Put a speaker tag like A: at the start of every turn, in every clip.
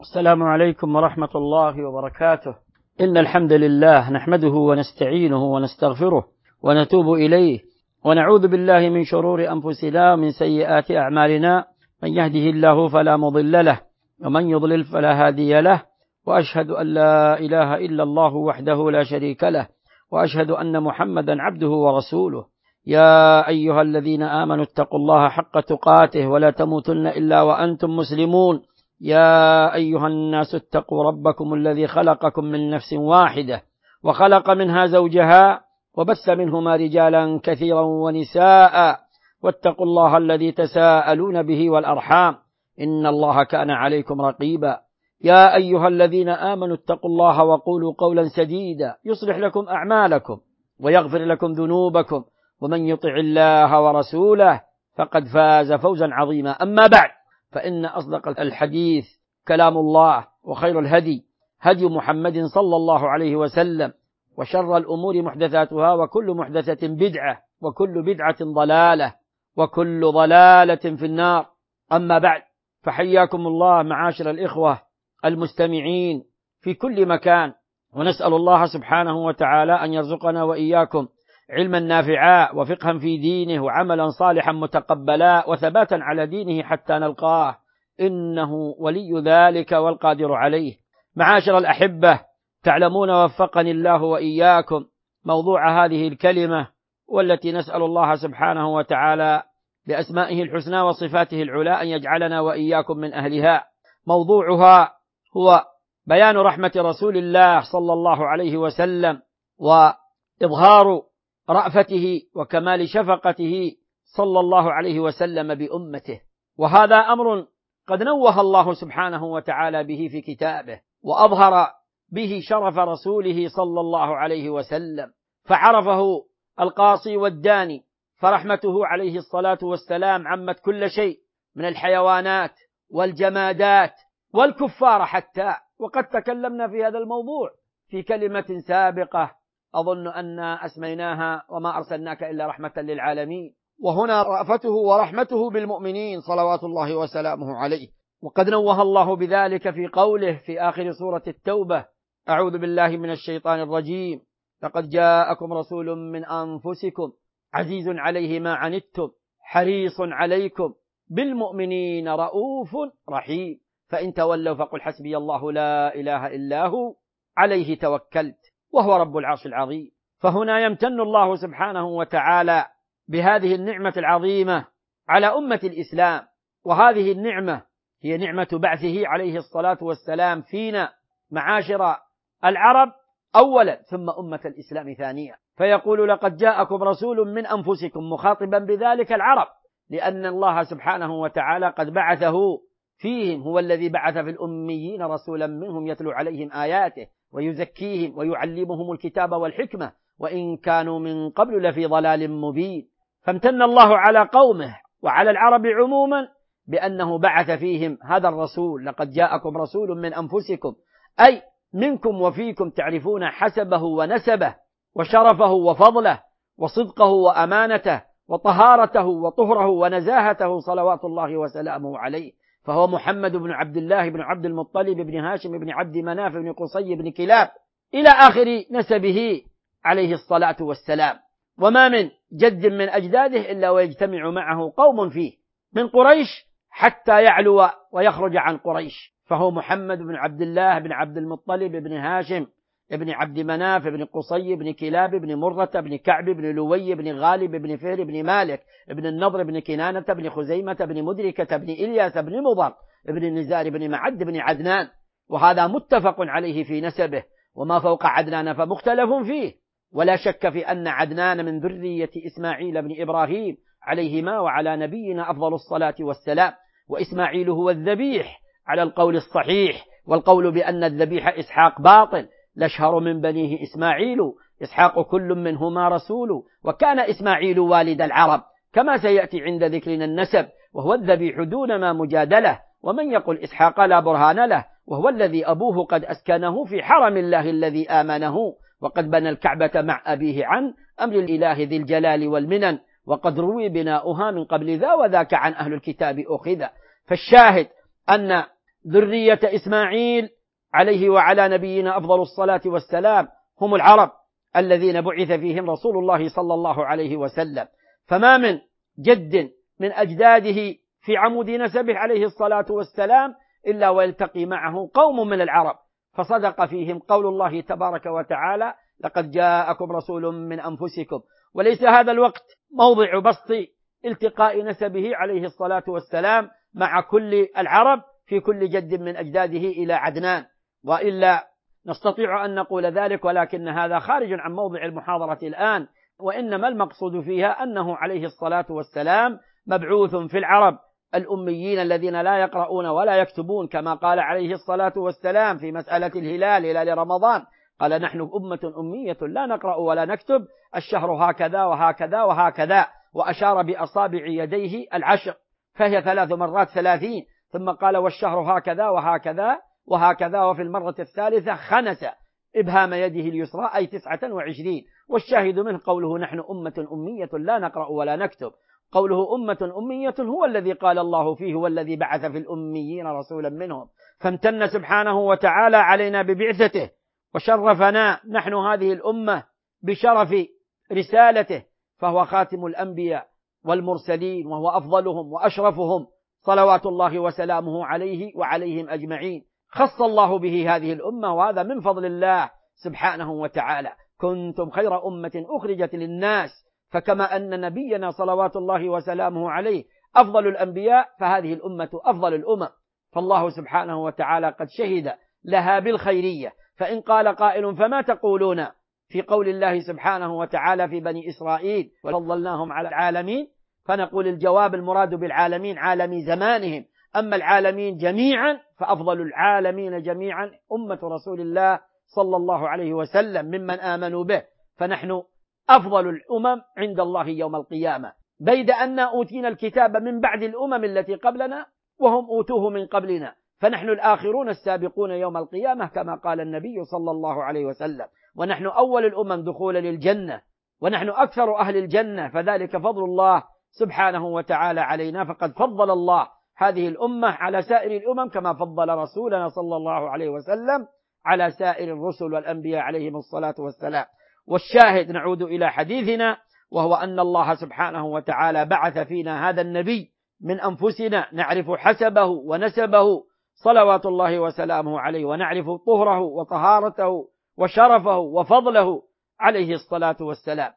A: السلام عليكم ورحمة الله وبركاته. إن الحمد لله نحمده ونستعينه ونستغفره ونتوب إليه ونعوذ بالله من شرور أنفسنا ومن سيئات أعمالنا، من يهده الله فلا مضل له ومن يضلل فلا هادي له، وأشهد أن لا إله إلا الله وحده لا شريك له، وأشهد أن محمدا عبده ورسوله. يا أيها الذين آمنوا اتقوا الله حق تقاته ولا تموتن إلا وأنتم مسلمون. يا أيها الناس اتقوا ربكم الذي خلقكم من نفس واحدة وخلق منها زوجها وبث منهما رجالا كثيرا ونساء، واتقوا الله الذي تساءلون به والأرحام إن الله كان عليكم رقيبا. يا أيها الذين آمنوا اتقوا الله وقولوا قولا سديدا يصلح لكم أعمالكم ويغفر لكم ذنوبكم، ومن يطع الله ورسوله فقد فاز فوزا عظيما. أما بعد، فإن أصدق الحديث كلام الله، وخير الهدي هدي محمد صلى الله عليه وسلم، وشر الأمور محدثاتها، وكل محدثة بدعة، وكل بدعة ضلالة، وكل ضلالة في النار. أما بعد، فحياكم الله معاشر الإخوة المستمعين في كل مكان، ونسأل الله سبحانه وتعالى أن يرزقنا وإياكم علما نافعا وفقها في دينه وعملا صالحا متقبلا وثباتا على دينه حتى نلقاه، إنه ولي ذلك والقادر عليه. معاشر الأحبة، تعلمون وفقني الله وإياكم موضوع هذه الكلمة، والتي نسأل الله سبحانه وتعالى بأسمائه الحسنى وصفاته العلى أن يجعلنا وإياكم من أهلها. موضوعها هو بيان رحمة رسول الله صلى الله عليه وسلم، وإظهار رأفته وكمال شفقته صلى الله عليه وسلم بأمته. وهذا أمر قد نوه الله سبحانه وتعالى به في كتابه، وأظهر به شرف رسوله صلى الله عليه وسلم، فعرفه القاصي والداني، فرحمته عليه الصلاة والسلام عمت كل شيء من الحيوانات والجمادات والكفار حتى. وقد تكلمنا في هذا الموضوع في كلمة سابقة أظن أن أسميناها وما أرسلناك إلا رحمة للعالمين، وهنا رأفته ورحمته بالمؤمنين صلوات الله وسلامه عليه. وقد نوه الله بذلك في قوله في آخر سورة التوبة: أعوذ بالله من الشيطان الرجيم، لقد جاءكم رسول من أنفسكم عزيز عليه ما عنتم حريص عليكم بالمؤمنين رؤوف رحيم، فإن تولوا فقل حسبي الله لا إله إلا هو عليه توكلت وهو رب العرش العظيم. فهنا يمتن الله سبحانه وتعالى بهذه النعمة العظيمة على أمة الإسلام، وهذه النعمة هي نعمة بعثه عليه الصلاة والسلام فينا معاشر العرب أولا، ثم أمة الإسلام ثانيا. فيقول: لقد جاءكم رسول من أنفسكم، مخاطبا بذلك العرب، لأن الله سبحانه وتعالى قد بعثه فيهم، هو الذي بعث في الأميين رسولا منهم يتلو عليهم آياته ويزكيهم ويعلمهم الكتاب والحكمة وإن كانوا من قبل لفي ضلال مبين. فامتن الله على قومه وعلى العرب عموما بأنه بعث فيهم هذا الرسول. لقد جاءكم رسول من أنفسكم، أي منكم وفيكم، تعرفون حسبه ونسبه وشرفه وفضله وصدقه وأمانته وطهارته وطهره ونزاهته صلوات الله وسلامه عليه. فهو محمد بن عبد الله بن عبد المطلب بن هاشم بن عبد مناف بن قصي بن كلاب إلى آخر نسبه عليه الصلاة والسلام. وما من جد من أجداده إلا ويجتمع معه قوم فيه من قريش حتى يعلو ويخرج عن قريش. فهو محمد بن عبد الله بن عبد المطلب بن هاشم بن عبد مناف بن قصي بن كلاب بن مرة بن كعب بن لوي بن غالب بن فهر بن مالك بن النضر بن كنانة بن خزيمة بن مدركة بن إلياس بن مضر بن نزار بن معد بن عدنان. وهذا متفق عليه في نسبه، وما فوق عدنان فمختلف فيه. ولا شك في أن عدنان من ذرية إسماعيل بن إبراهيم عليهما وعلى نبينا أفضل الصلاة والسلام. وإسماعيل هو الذبيح على القول الصحيح، والقول بأن الذبيح إسحاق باطل. لاشهر من بنيه إسماعيل، إسحاق كل منهما رسول، وكان إسماعيل والد العرب كما سيأتي عند ذكرنا النسب، وهو الذبيح دون ما مجادلة. ومن يقل إسحاق لا برهان له، وهو الذي أبوه قد أسكنه في حرم الله الذي آمنه، وقد بنى الكعبة مع أبيه عن أمر الإله ذي الجلال والمنن، وقد روي بناؤها من قبل ذا وذاك عن أهل الكتاب أخذ. فالشاهد أن ذرية إسماعيل عليه وعلى نبينا أفضل الصلاة والسلام هم العرب الذين بعث فيهم رسول الله صلى الله عليه وسلم. فما من جد من أجداده في عمود نسبه عليه الصلاة والسلام إلا ويلتقي معه قوم من العرب، فصدق فيهم قول الله تبارك وتعالى: لقد جاءكم رسول من أنفسكم. وليس هذا الوقت موضع بسط التقاء نسبه عليه الصلاة والسلام مع كل العرب في كل جد من أجداده إلى عدنان، وإلا نستطيع أن نقول ذلك، ولكن هذا خارج عن موضع المحاضرة الآن. وإنما المقصود فيها أنه عليه الصلاة والسلام مبعوث في العرب الأميين الذين لا يقرؤون ولا يكتبون، كما قال عليه الصلاة والسلام في مسألة هلال رمضان، قال: نحن أمة أمية لا نقرأ ولا نكتب، الشهر هكذا وهكذا وهكذا، وأشار بأصابع يديه العشر، فهي 3 مرات 30، ثم قال: والشهر هكذا وهكذا وهكذا، وفي المرة الثالثة خنس إبهام يده اليسرى أي 29. والشاهد منه قوله: نحن أمة أمية لا نقرأ ولا نكتب. قوله أمة أمية هو الذي قال الله فيه: والذي بعث في الأميين رسولا منهم. فامتن سبحانه وتعالى علينا ببعثته وشرفنا نحن هذه الأمة بشرف رسالته، فهو خاتم الأنبياء والمرسلين، وهو أفضلهم وأشرفهم صلوات الله وسلامه عليه وعليهم أجمعين. خص الله به هذه الأمة، وهذا من فضل الله سبحانه وتعالى. كنتم خير أمة أخرجت للناس، فكما أن نبينا صلوات الله وسلامه عليه أفضل الأنبياء، فهذه الأمة أفضل الأمم. فالله سبحانه وتعالى قد شهد لها بالخيرية. فإن قال قائل: فما تقولون في قول الله سبحانه وتعالى في بني إسرائيل: وفضلناهم على العالمين؟ فنقول: الجواب المراد بالعالمين عالمي زمانهم، أما العالمين جميعا فأفضل العالمين جميعا أمة رسول الله صلى الله عليه وسلم ممن آمنوا به، فنحن أفضل الأمم عند الله يوم القيامة، بيد أن أوتينا الكتاب من بعد الأمم التي قبلنا وهم أوتوه من قبلنا، فنحن الآخرون السابقون يوم القيامة كما قال النبي صلى الله عليه وسلم. ونحن أول الأمم دخولا للجنة، ونحن أكثر أهل الجنة، فذلك فضل الله سبحانه وتعالى علينا. فقد فضل الله هذه الأمة على سائر الأمم كما فضل رسولنا صلى الله عليه وسلم على سائر الرسل والأنبياء عليهم الصلاة والسلام. والشاهد نعود إلى حديثنا، وهو أن الله سبحانه وتعالى بعث فينا هذا النبي من أنفسنا نعرف حسبه ونسبه صلوات الله وسلامه عليه، ونعرف طهره وطهارته وشرفه وفضله عليه الصلاة والسلام.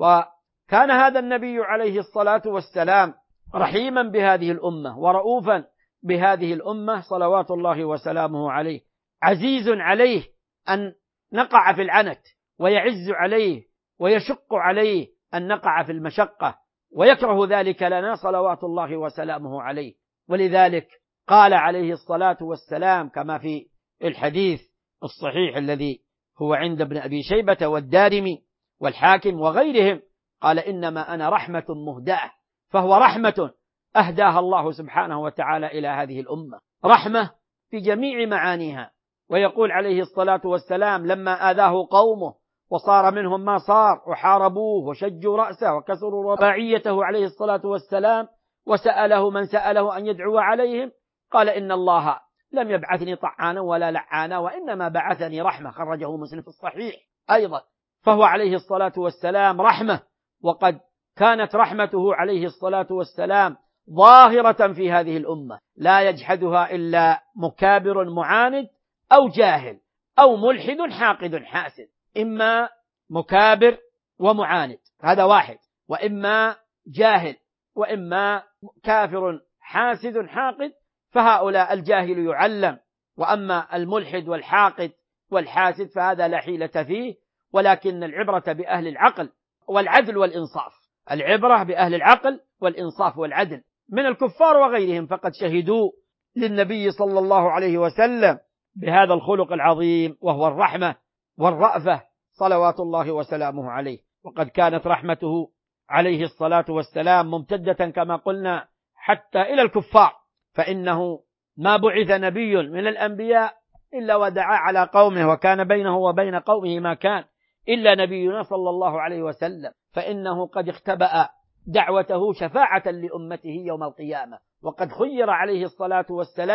A: وكان هذا النبي عليه الصلاة والسلام رحيما بهذه الأمة ورؤوفا بهذه الأمة صلوات الله وسلامه عليه. عزيز عليه أن نقع في العنت، ويعز عليه ويشق عليه أن نقع في المشقة، ويكره ذلك لنا صلوات الله وسلامه عليه. ولذلك قال عليه الصلاة والسلام كما في الحديث الصحيح الذي هو عند ابن أبي شيبة والدارمي والحاكم وغيرهم، قال: إنما أنا رحمة مهداة. فهو رحمة أهداها الله سبحانه وتعالى إلى هذه الأمة، رحمة في جميع معانيها. ويقول عليه الصلاة والسلام: لما آذاه قومه وصار منهم ما صار وحاربوه وشجوا رأسه وكسروا رباعيته عليه الصلاة والسلام، وسأله من سأله أن يدعو عليهم، قال: إن الله لم يبعثني طعانا ولا لعانا، وإنما بعثني رحمة. خرجه مسلم في الصحيح أيضا. فهو عليه الصلاة والسلام رحمة، وقد كانت رحمته عليه الصلاة والسلام ظاهرة في هذه الأمة، لا يجحدها إلا مكابر معاند أو جاهل أو ملحد حاقد حاسد، إما مكابر ومعاند هذا واحد، وإما جاهل، وإما كافر حاسد حاقد، فهؤلاء الجاهل يعلم، وأما الملحد والحاقد والحاسد فهذا لا حيلة فيه. ولكن العبرة بأهل العقل والعدل والإنصاف، العبرة بأهل العقل والإنصاف والعدل من الكفار وغيرهم، فقد شهدوا للنبي صلى الله عليه وسلم بهذا الخلق العظيم، وهو الرحمة والرأفة صلوات الله وسلامه عليه. وقد كانت رحمته عليه الصلاة والسلام ممتدة كما قلنا حتى إلى الكفار، فإنه ما بعث نبي من الأنبياء إلا ودعا على قومه، وكان بينه وبين قومه ما كان، إلا نبينا صلى الله عليه وسلم، فإنه قد اختبأ دعوته شفاعة لأمته يوم القيامة. وقد خير عليه الصلاة والسلام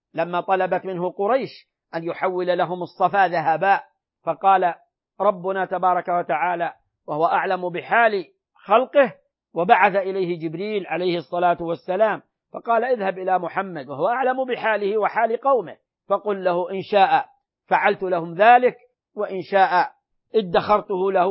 A: لما طلبت منه قريش أن يحول لهم الصفا ذهبا، فقال ربنا تبارك وتعالى وهو أعلم بحال خلقه وبعث إليه جبريل عليه الصلاة والسلام فقال اذهب إلى محمد وهو أعلم بحاله وحال قومه فقل له إن شاء فعلت لهم ذلك وإن شاء ادخرته له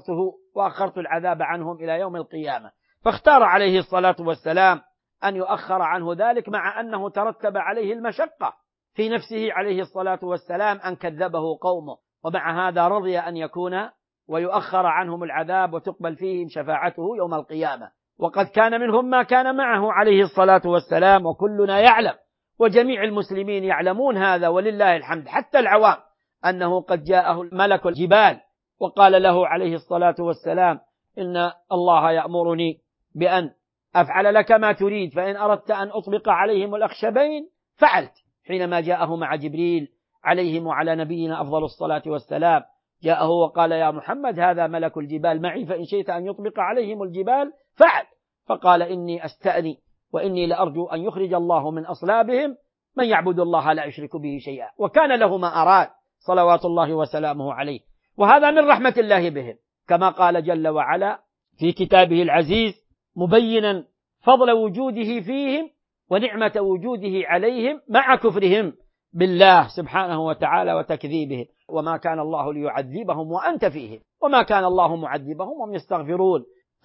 A: وأخرت العذاب عنهم إلى يوم القيامة. فاختار عليه الصلاة والسلام أن يؤخر عنه ذلك، مع أنه ترتب عليه المشقة في نفسه عليه الصلاة والسلام أن كذبه قومه، ومع هذا رضي أن يكون ويؤخر عنهم العذاب وتقبل فيهم شفاعته يوم القيامة. وقد كان منهم ما كان معه عليه الصلاة والسلام، وكلنا يعلم وجميع المسلمين يعلمون هذا ولله الحمد، حتى العوام، أنه قد جاءه ملك الجبال وقال له عليه الصلاة والسلام إن الله يأمرني بأن أفعل لك ما تريد، فإن أردت أن أطبق عليهم الأخشبين فعلت. حينما جاءه مع جبريل عليهم وعلى نبينا أفضل الصلاة والسلام، جاءه وقال يا محمد هذا ملك الجبال معي، فإن شئت أن يطبق عليهم الجبال فعل. فقال إني أستأني وإني لأرجو أن يخرج الله من أصلابهم من يعبد الله لا يشرك به شيئا، وكان له ما أراد صلوات الله وسلامه عليه. وهذا من رحمة الله بهم، كما قال جل وعلا في كتابه العزيز مبينا فضل وجوده فيهم ونعمة وجوده عليهم مع كفرهم بالله سبحانه وتعالى وتكذيبهم، وما كان الله ليعذبهم وأنت فيهم وما كان الله معذبهم وهم يستغفرون.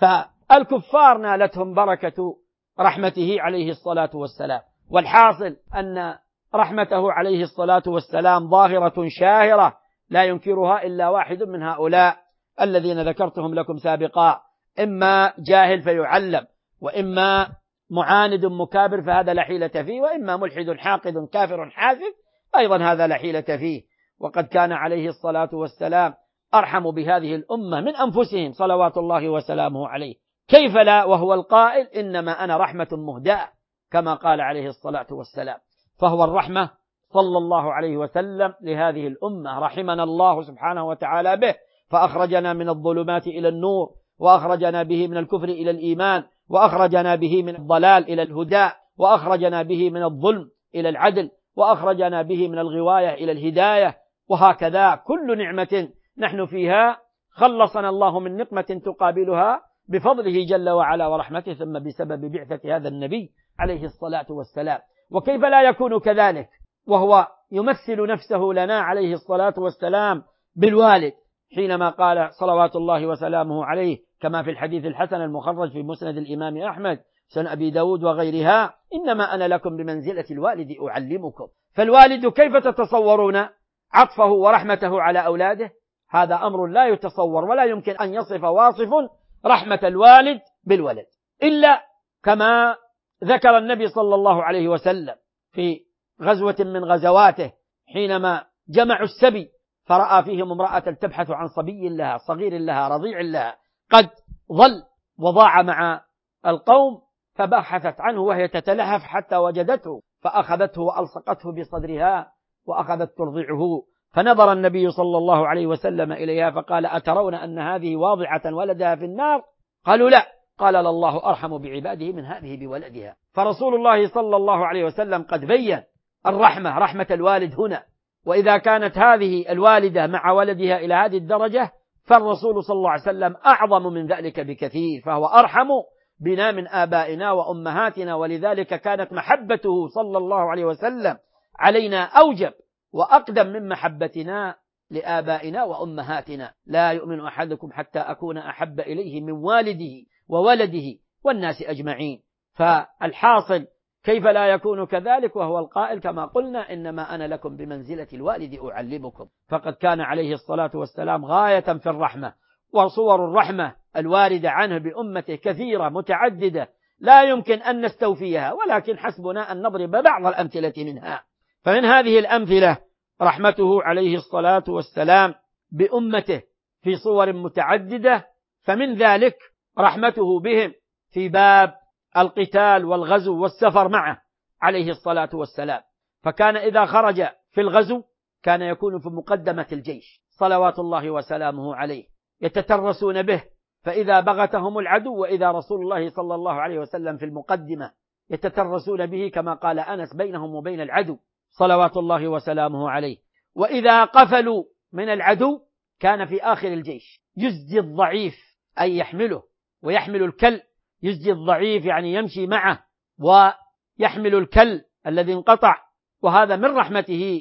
A: فالكفار نالتهم بركة رحمته عليه الصلاة والسلام. والحاصل أن رحمته عليه الصلاة والسلام ظاهرة شاهرة لا ينكرها إلا واحد من هؤلاء الذين ذكرتهم لكم سابقا، إما جاهل فيعلم، وإما معاند مكابر فهذا لا حيلة فيه، وإما ملحد حاقد كافر حاسد أيضا هذا لا حيلة فيه. وقد كان عليه الصلاة والسلام أرحم بهذه الأمة من أنفسهم صلوات الله وسلامه عليه، كيف لا وهو القائل إنما أنا رحمة مهداة كما قال عليه الصلاة والسلام. فهو الرحمة صلى الله عليه وسلم لهذه الأمة، رحمنا الله سبحانه وتعالى به، فأخرجنا من الظلمات إلى النور، وأخرجنا به من الكفر إلى الإيمان، وأخرجنا به من الضلال إلى الهدى، وأخرجنا به من الظلم إلى العدل، وأخرجنا به من الغواية إلى الهداية. وهكذا كل نعمة نحن فيها خلصنا الله من نقمة تقابلها بفضله جل وعلا ورحمته، ثم بسبب بعثة هذا النبي عليه الصلاة والسلام. وكيف لا يكون كذلك وهو يمثل نفسه لنا عليه الصلاة والسلام بالوالد، حينما قال صلوات الله وسلامه عليه كما في الحديث الحسن المخرج في مسند الإمام أحمد سنن أبي داود وغيرها إنما أنا لكم بمنزلة الوالد أعلمكم. فالوالد كيف تتصورون عطفه ورحمته على أولاده؟ هذا أمر لا يتصور، ولا يمكن أن يصف واصف رحمة الوالد بالولد إلا كما ذكر النبي صلى الله عليه وسلم في غزوة من غزواته حينما جمعوا السبي فرأى فيهم امرأة تبحث عن صبي لها صغير لها رضيع لها قد ظل وضاع مع القوم، فبحثت عنه وهي تتلهف حتى وجدته فأخذته وألصقته بصدرها وأخذت ترضعه. فنظر النبي صلى الله عليه وسلم إليها فقال أترون أن هذه واضعة ولدها في النار؟ قالوا لا. قال الله أرحم بعباده من هذه بولدها. فرسول الله صلى الله عليه وسلم قد بين الرحمة، رحمة الوالد هنا. وإذا كانت هذه الوالدة مع ولدها إلى هذه الدرجة فالرسول صلى الله عليه وسلم أعظم من ذلك بكثير، فهو أرحم بنا من آبائنا وأمهاتنا. ولذلك كانت محبته صلى الله عليه وسلم علينا أوجب وأقدم من محبتنا لآبائنا وأمهاتنا. لا يؤمن أحدكم حتى أكون أحب إليه من والده وولده والناس أجمعين. فالحاصل كيف لا يكون كذلك وهو القائل كما قلنا إنما أنا لكم بمنزلة الوالد أعلمكم. فقد كان عليه الصلاة والسلام غاية في الرحمة، وصور الرحمة الواردة عنه بأمته كثيرة متعددة لا يمكن أن نستوفيها، ولكن حسبنا أن نضرب بعض الأمثلة منها. فمن هذه الأمثلة رحمته عليه الصلاة والسلام بأمته في صور متعددة، فمن ذلك رحمته بهم في باب القتال والغزو والسفر معه عليه الصلاة والسلام. فكان إذا خرج في الغزو كان يكون في مقدمة الجيش صلوات الله وسلامه عليه، يتترسون به، فإذا بغتهم العدو وإذا رسول الله صلى الله عليه وسلم في المقدمة يتترسون به كما قال أنس بينهم وبين العدو صلوات الله وسلامه عليه. وإذا قفلوا من العدو كان في آخر الجيش يزجي الضعيف أي يحمله، ويحمل الكل. يزجي الضعيف يعني يمشي معه، ويحمل الكل الذي انقطع. وهذا من رحمته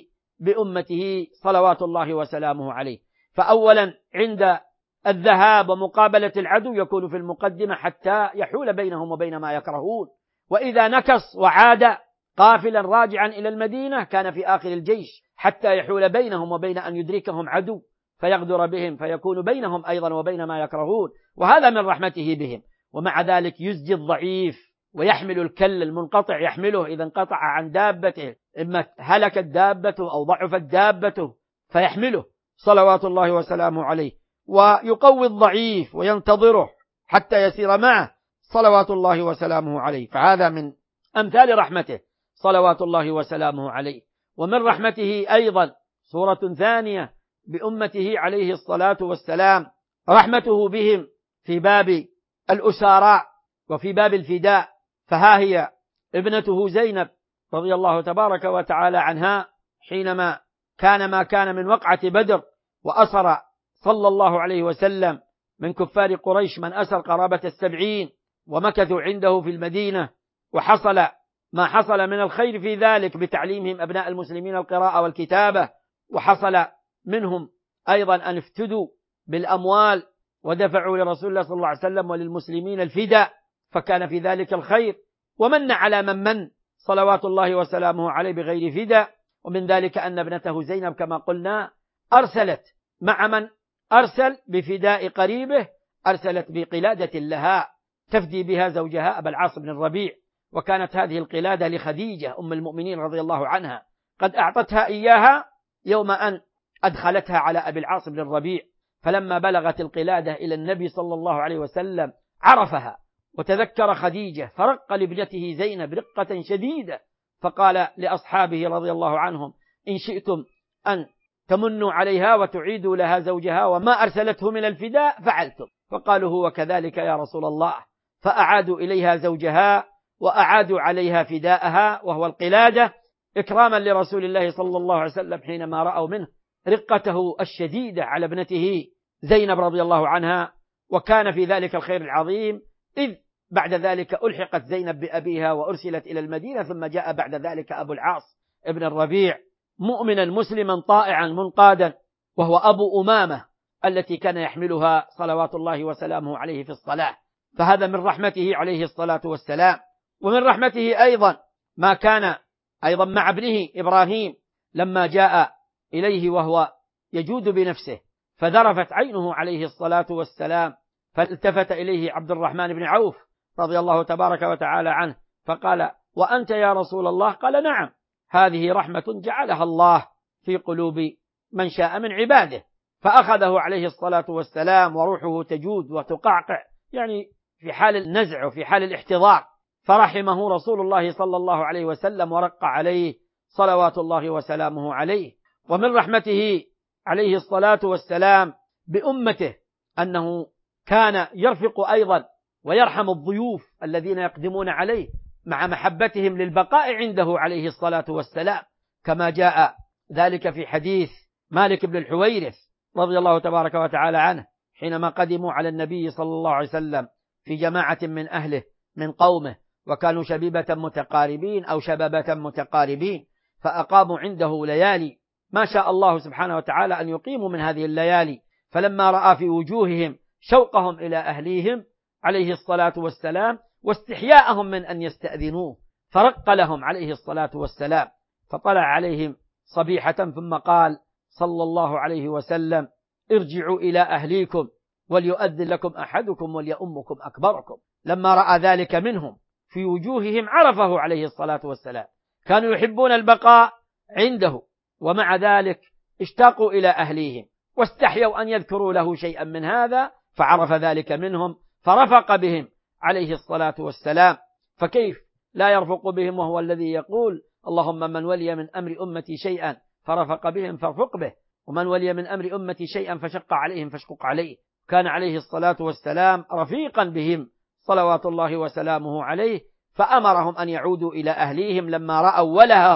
A: بأمته صلوات الله وسلامه عليه. فأولا عند الذهاب ومقابلة العدو يكون في المقدمة حتى يحول بينهم وبين ما يكرهون. وإذا نكص وعاد قافلا راجعا إلى المدينة كان في آخر الجيش حتى يحول بينهم وبين أن يدركهم عدو فيغدر بهم، فيكون بينهم أيضا وبين ما يكرهون. وهذا من رحمته بهم. ومع ذلك يزجي الضعيف ويحمل الكل المنقطع، يحمله إذا انقطع عن دابته، إما هلكت دابته أو ضعفت دابته فيحمله صلوات الله وسلامه عليه، ويقوي الضعيف وينتظره حتى يسير معه صلوات الله وسلامه عليه. فهذا من أمثال رحمته صلوات الله وسلامه عليه. ومن رحمته أيضا صورة ثانية بأمته عليه الصلاة والسلام رحمته بهم في باب الأساراء وفي باب الفداء. فها هي ابنته زينب رضي الله تبارك وتعالى عنها حينما كان ما كان من وقعة بدر، وأسر صلى الله عليه وسلم من كفار قريش من أسر قرابة 70، ومكثوا عنده في المدينة، وحصل ما حصل من الخير في ذلك بتعليمهم أبناء المسلمين القراءة والكتابة، وحصل منهم أيضا أن افتدوا بالأموال ودفعوا لرسول الله صلى الله عليه وسلم وللمسلمين الفداء، فكان في ذلك الخير. ومن على من صلوات الله وسلامه عليه بغير فداء. ومن ذلك أن ابنته زينب كما قلنا أرسلت مع من أرسل بفداء قريبه، أرسلت بقلادة لها تفدي بها زوجها أبا العاص بن الربيع. وكانت هذه القلادة لخديجة أم المؤمنين رضي الله عنها، قد أعطتها إياها يوم أن أدخلتها على أبي العاص بن الربيع. فلما بلغت القلادة إلى النبي صلى الله عليه وسلم عرفها وتذكر خديجة، فرق لابنته زينب رقة شديدة، فقال لأصحابه رضي الله عنهم: إن شئتم أن تمنوا عليها وتعيدوا لها زوجها وما أرسلته من الفداء فعلتم. فقالوا: هو كذلك يا رسول الله. فأعادوا إليها زوجها وأعادوا عليها فداءها وهو القلادة، إكراما لرسول الله صلى الله عليه وسلم حينما رأوا منه رقته الشديدة على ابنته زينب رضي الله عنها. وكان في ذلك الخير العظيم، إذ بعد ذلك ألحقت زينب بأبيها وأرسلت إلى المدينة، ثم جاء بعد ذلك أبو العاص ابن الربيع مؤمنا مسلما طائعا منقادا، وهو أبو أمامة التي كان يحملها صلوات الله وسلامه عليه في الصلاة. فهذا من رحمته عليه الصلاة والسلام. ومن رحمته أيضا ما كان أيضا مع ابنه إبراهيم لما جاء إليه وهو يجود بنفسه، فذرفت عينه عليه الصلاة والسلام، فالتفت إليه عبد الرحمن بن عوف رضي الله تبارك وتعالى عنه فقال: وأنت يا رسول الله؟ قال: نعم، هذه رحمة جعلها الله في قلوب من شاء من عباده. فأخذه عليه الصلاة والسلام وروحه تجود وتقعقع، يعني في حال النزع وفي حال الاحتضار، فرحمه رسول الله صلى الله عليه وسلم ورق عليه صلوات الله وسلامه عليه. ومن رحمته عليه الصلاة والسلام بأمته أنه كان يرفق أيضا ويرحم الضيوف الذين يقدمون عليه مع محبتهم للبقاء عنده عليه الصلاة والسلام، كما جاء ذلك في حديث مالك بن الحويرث رضي الله تبارك وتعالى عنه حينما قدموا على النبي صلى الله عليه وسلم في جماعة من أهله من قومه، وكانوا شبيبة متقاربين أو شبابة متقاربين، فأقاموا عنده ليالي ما شاء الله سبحانه وتعالى أن يقيموا من هذه الليالي. فلما رأى في وجوههم شوقهم إلى أهليهم عليه الصلاة والسلام واستحياءهم من أن يستأذنوه، فرق لهم عليه الصلاة والسلام، فطلع عليهم صبيحة ثم قال صلى الله عليه وسلم: ارجعوا إلى أهليكم وليؤذن لكم أحدكم وليؤمكم أكبركم. لما رأى ذلك منهم في وجوههم عرفه عليه الصلاة والسلام، كانوا يحبون البقاء عنده، ومع ذلك اشتاقوا إلى أهليهم واستحيوا أن يذكروا له شيئا من هذا، فعرف ذلك منهم فرفق بهم عليه الصلاة والسلام. فكيف لا يرفق بهم وهو الذي يقول: اللهم من ولي من أمر أمتي شيئا فرفق بهم فارفق به، ومن ولي من أمر أمتي شيئا فشق عليهم فاشقق عليه. كان عليه الصلاة والسلام رفيقا بهم صلوات الله وسلامه عليه، فأمرهم أن يعودوا إلى أهليهم لما رأوا ولههم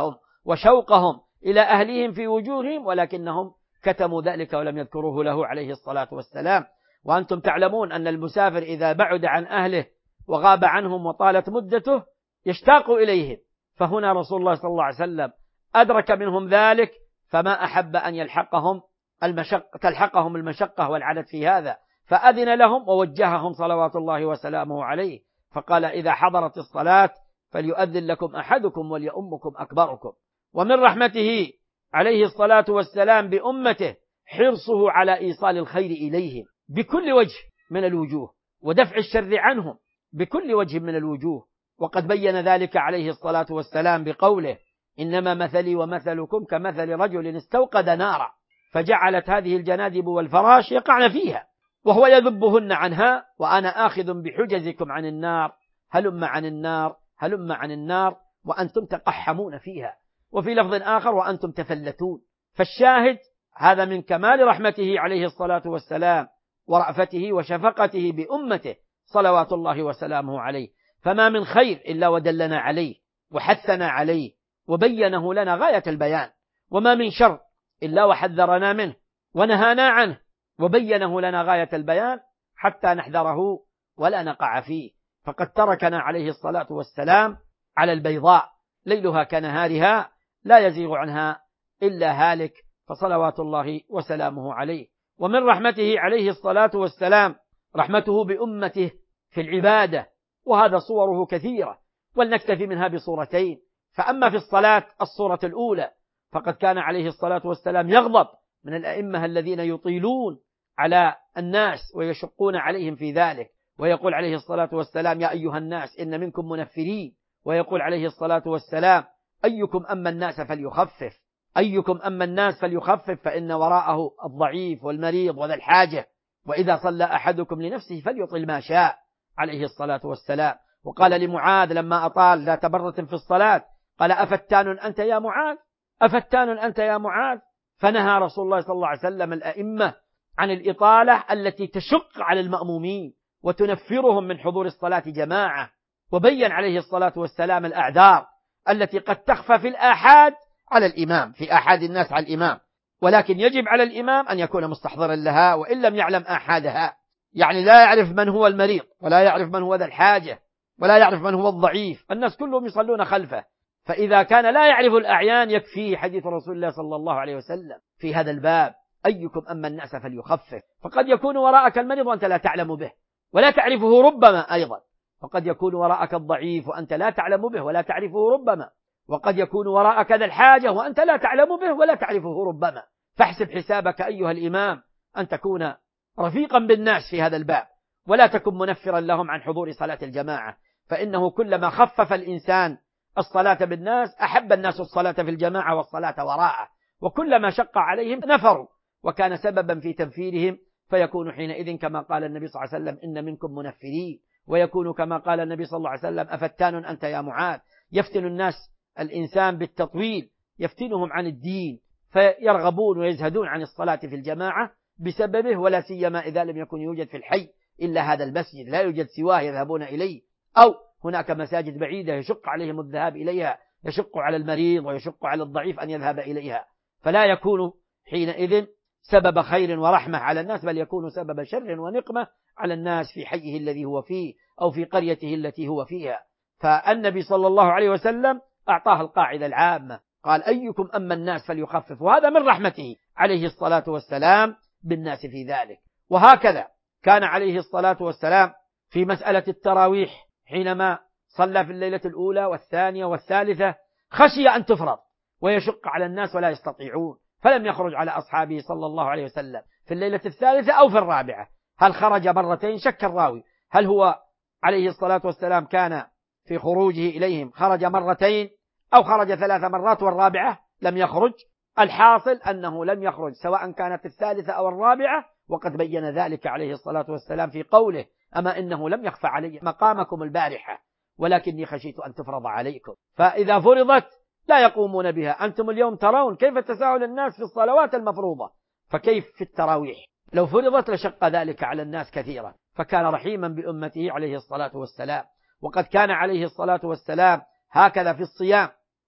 A: وشوقهم إلى أهلهم في وجوههم، ولكنهم كتموا ذلك ولم يذكروه له عليه الصلاة والسلام. وأنتم تعلمون أن المسافر إذا بعد عن أهله وغاب عنهم وطالت مدته يشتاق إليهم، فهنا رسول الله صلى الله عليه وسلم أدرك منهم ذلك، فما أحب أن تلحقهم المشقة والعنت في هذا، فأذن لهم ووجههم صلوات الله وسلامه عليه، فقال: إذا حضرت الصلاة فليؤذن لكم أحدكم وليؤمكم أكبركم. ومن رحمته عليه الصلاة والسلام بأمته حرصه على إيصال الخير إليهم بكل وجه من الوجوه، ودفع الشر عنهم بكل وجه من الوجوه. وقد بين ذلك عليه الصلاة والسلام بقوله: إنما مثلي ومثلكم كمثل رجل استوقد نارا فجعلت هذه الجنادب والفراش يقعن فيها وهو يذبهن عنها وأنا آخذ بحجزكم عن النار، هلم عن النار هلم عن النار وأنتم تقحمون فيها، وفي لفظ آخر: وأنتم تفلتون. فالشاهد هذا من كمال رحمته عليه الصلاة والسلام ورأفته وشفقته بأمته صلوات الله وسلامه عليه، فما من خير إلا ودلنا عليه وحثنا عليه وبينه لنا غاية البيان، وما من شر إلا وحذرنا منه ونهانا عنه وبينه لنا غاية البيان حتى نحذره ولا نقع فيه. فقد تركنا عليه الصلاة والسلام على البيضاء ليلها كنهارها لا يزيغ عنها إلا هالك، فصلوات الله وسلامه عليه. ومن رحمته عليه الصلاة والسلام رحمته بأمته في العبادة، وهذا صوره كثيرة ولنكتفي منها بصورتين. فأما في الصلاة الصورة الأولى فقد كان عليه الصلاة والسلام يغضب من الأئمة الذين يطيلون على الناس ويشقون عليهم في ذلك، ويقول عليه الصلاة والسلام: يا أيها الناس إن منكم منفرين، ويقول عليه الصلاة والسلام: أيكم أما الناس فليخفف، أيكم أما الناس فليخفف فإن وراءه الضعيف والمريض وذا الحاجة، وإذا صلى أحدكم لنفسه فليطل ما شاء عليه الصلاة والسلام. وقال لمعاذ لما أطال ذات مرة في الصلاة قال: أفتان أنت يا معاذ، أفتان أنت يا معاذ. فنهى رسول الله صلى الله عليه وسلم الأئمة عن الإطالة التي تشق على المأمومين وتنفرهم من حضور الصلاة جماعة، وبين عليه الصلاة والسلام الأعذار التي قد تخفى في الآحاد على الإمام، في آحاد الناس على الإمام، ولكن يجب على الإمام أن يكون مستحضرا لها وإن لم يعلم آحادها، يعني لا يعرف من هو المريض ولا يعرف من هو ذا الحاجة ولا يعرف من هو الضعيف، الناس كلهم يصلون خلفه، فإذا كان لا يعرف الأعيان يكفيه حديث رسول الله صلى الله عليه وسلم في هذا الباب: أيكم أما الناس فليخفف. فقد يكون وراءك المريض وأنت لا تعلم به ولا تعرفه ربما أيضا، وقد يكون وراءك الضعيف وأنت لا تعلم به ولا تعرفه ربما، وقد يكون وراءك ذا الحاجة وأنت لا تعلم به ولا تعرفه ربما. فاحسب حسابك أيها الإمام أن تكون رفيقا بالناس في هذا الباب، ولا تكن منفرا لهم عن حضور صلاة الجماعة، فإنه كلما خفف الإنسان الصلاة بالناس أحب الناس الصلاة في الجماعة والصلاة وراءه، وكلما شق عليهم نفروا وكان سببا في تنفيرهم، فيكون حينئذ كما قال النبي صلى الله عليه وسلم: إن منكم منفرين، ويكون كما قال النبي صلى الله عليه وسلم: أفتان أنت يا معاذ. يفتن الناس الإنسان بالتطويل، يفتنهم عن الدين فيرغبون ويزهدون عن الصلاة في الجماعة بسببه، ولا سيما إذا لم يكن يوجد في الحي إلا هذا المسجد، لا يوجد سواه يذهبون إليه، أو هناك مساجد بعيدة يشق عليهم الذهاب إليها، يشق على المريض ويشق على الضعيف أن يذهب إليها، فلا يكون حينئذ سبب خير ورحمة على الناس، بل يكون سبب شر ونقمة على الناس في حيه الذي هو فيه أو في قريته التي هو فيها. فالنبي صلى الله عليه وسلم أعطاه القاعدة العامة، قال: أيكم أما الناس فليخفف، وهذا من رحمته عليه الصلاة والسلام بالناس في ذلك. وهكذا كان عليه الصلاة والسلام في مسألة التراويح حينما صلى في الليلة الأولى والثانية والثالثة خشي أن تفرض ويشق على الناس ولا يستطيعون، فلم يخرج على أصحابه صلى الله عليه وسلم في الليلة الثالثة أو في الرابعة. هل خرج مرتين؟ شك الراوي، هل هو عليه الصلاة والسلام كان في خروجه إليهم خرج مرتين أو خرج 3 مرات والرابعة لم يخرج؟ الحاصل أنه لم يخرج سواء كانت الثالثة أو الرابعة، وقد بين ذلك عليه الصلاة والسلام في قوله: أما إنه لم يخفى علي مقامكم البارحة ولكني خشيت أن تفرض عليكم. فإذا فرضت لا يقومون بها. أنتم اليوم ترون كيف تساهل الناس في الصلوات المفروضة، فكيف في التراويح؟ لو فرضت لشق ذلك على الناس كثيرا. فكان رحيما بأمته عليه الصلاة والسلام. وقد كان عليه الصلاة والسلام هكذا في الصيام،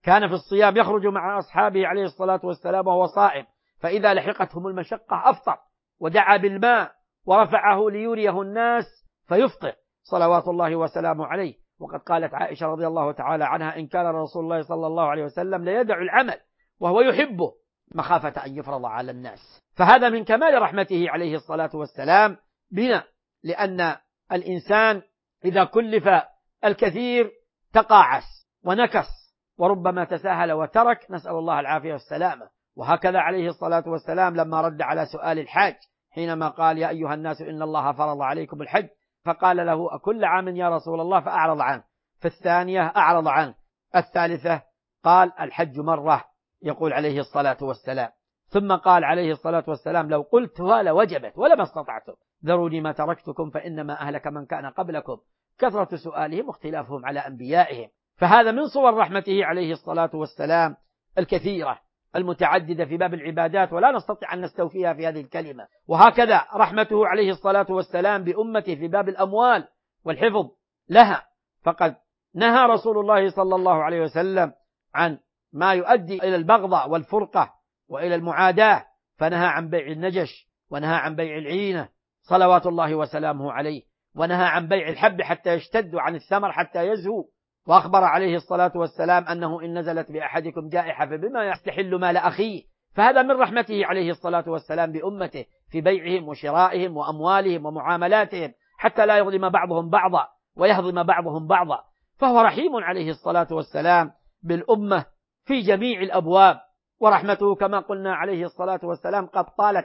A: كان في الصيام يخرج مع أصحابه عليه الصلاة والسلام وهو صائم، فإذا لحقتهم المشقة أفطر ودعا بالماء ورفعه ليريه الناس فيفطر صلوات الله وسلامه عليه. وقد قالت عائشة رضي الله تعالى عنها: إن كان رسول الله صلى الله عليه وسلم ليدع العمل وهو يحبه مخافة أن يفرض على الناس. فهذا من كمال رحمته عليه الصلاة والسلام بنا، لأن الإنسان إذا كلف الكثير تقاعس ونكس وربما تساهل وترك، نسأل الله العافية والسلامة. وهكذا عليه الصلاة والسلام لما رد على سؤال الحاج حينما قال: يا أيها الناس إن الله فرض عليكم الحج، فقال له: أكل عام يا رسول الله؟ فأعرض عنه. في الثانية أعرض عنه. الثالثة قال: الحج مرة، يقول عليه الصلاة والسلام. ثم قال عليه الصلاة والسلام: لو قلتها لوجبت ولما استطعتم، ذروني ما تركتكم فإنما أهلك من كان قبلكم كثرة سؤالهم واختلافهم على أنبيائهم. فهذا من صور رحمته عليه الصلاة والسلام الكثيرة المتعددة في باب العبادات، ولا نستطيع أن نستوفيها في هذه الكلمة. وهكذا رحمته عليه الصلاة والسلام بأمته في باب الأموال والحفظ لها، فقد نهى رسول الله صلى الله عليه وسلم عن ما يؤدي إلى البغضاء والفرقة وإلى المعاداة، فنهى عن بيع النجش، ونهى عن بيع العينة صلوات الله وسلامه عليه، ونهى عن بيع الحب حتى يشتد، عن الثمر حتى يزهو. وأخبر عليه الصلاة والسلام أنه إن نزلت بأحدكم جائحة فبما يستحل مال أخيه. فهذا من رحمته عليه الصلاة والسلام بأمته في بيعهم وشرائهم وأموالهم ومعاملاتهم، حتى لا يظلم بعضهم بعضا ويهضم بعضهم بعضا. فهو رحيم عليه الصلاة والسلام بالأمة في جميع الأبواب. ورحمته كما قلنا عليه الصلاة والسلام قد طالت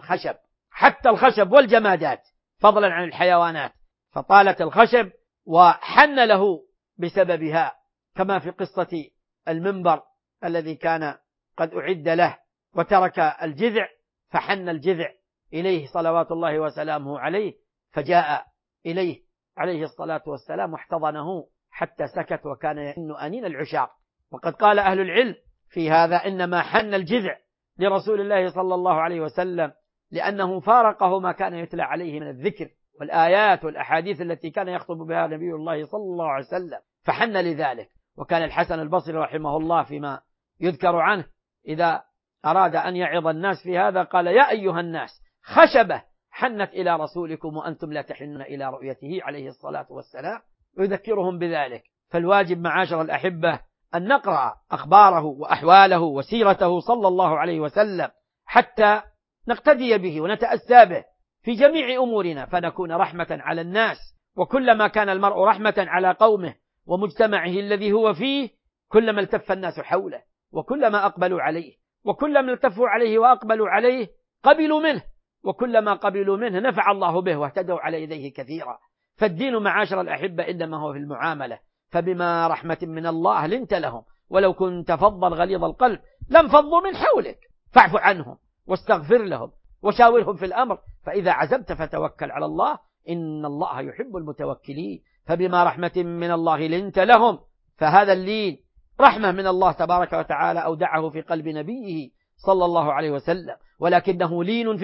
A: حتى الخشب والجمادات، فضلا عن الحيوانات، فطالت الخشب وحن له بسببها، كما في قصة المنبر الذي كان قد أعد له وترك الجذع، فحن الجذع إليه صلوات الله وسلامه عليه، فجاء إليه عليه الصلاة والسلام واحتضنه حتى سكت وكان يئن أنين العشاق. وقد قال أهل العلم في هذا: إنما حن الجذع لرسول الله صلى الله عليه وسلم لأنه فارقه ما كان يتلى عليه من الذكر والآيات والأحاديث التي كان يخطب بها نبي الله صلى الله عليه وسلم، فحن لذلك. وكان الحسن البصري رحمه الله فيما يذكر عنه إذا أراد أن يعظ الناس في هذا قال: يا أيها الناس، خشبة حنت إلى رسولكم وأنتم لا تحنون إلى رؤيته عليه الصلاة والسلام، ويذكرهم بذلك. فالواجب معاشر الأحبة أن نقرأ أخباره وأحواله وسيرته صلى الله عليه وسلم حتى نقتدي به ونتأسى به في جميع أمورنا، فنكون رحمة على الناس. وكلما كان المرء رحمة على قومه ومجتمعه الذي هو فيه، كلما التف الناس حوله وكلما أقبلوا عليه، وكلما التفوا عليه وأقبلوا عليه قبلوا منه، وكلما قبلوا منه نفع الله به واهتدوا على يديه كثيرا. فالدين معاشر الأحبة إنما هو في المعاملة. فبما رحمة من الله لنت لهم، ولو كنت فظا غليظ القلب لانفضوا من حولك، فاعف عنهم واستغفر لهم وشاورهم في الأمر، فإذا عزمت فتوكل على الله، إن الله يحب المتوكلين. فبما رحمة من الله لنت لهم، فهذا اللين رحمة من الله تبارك وتعالى أودعه في قلب نبيه صلى الله عليه وسلم، ولكنه لين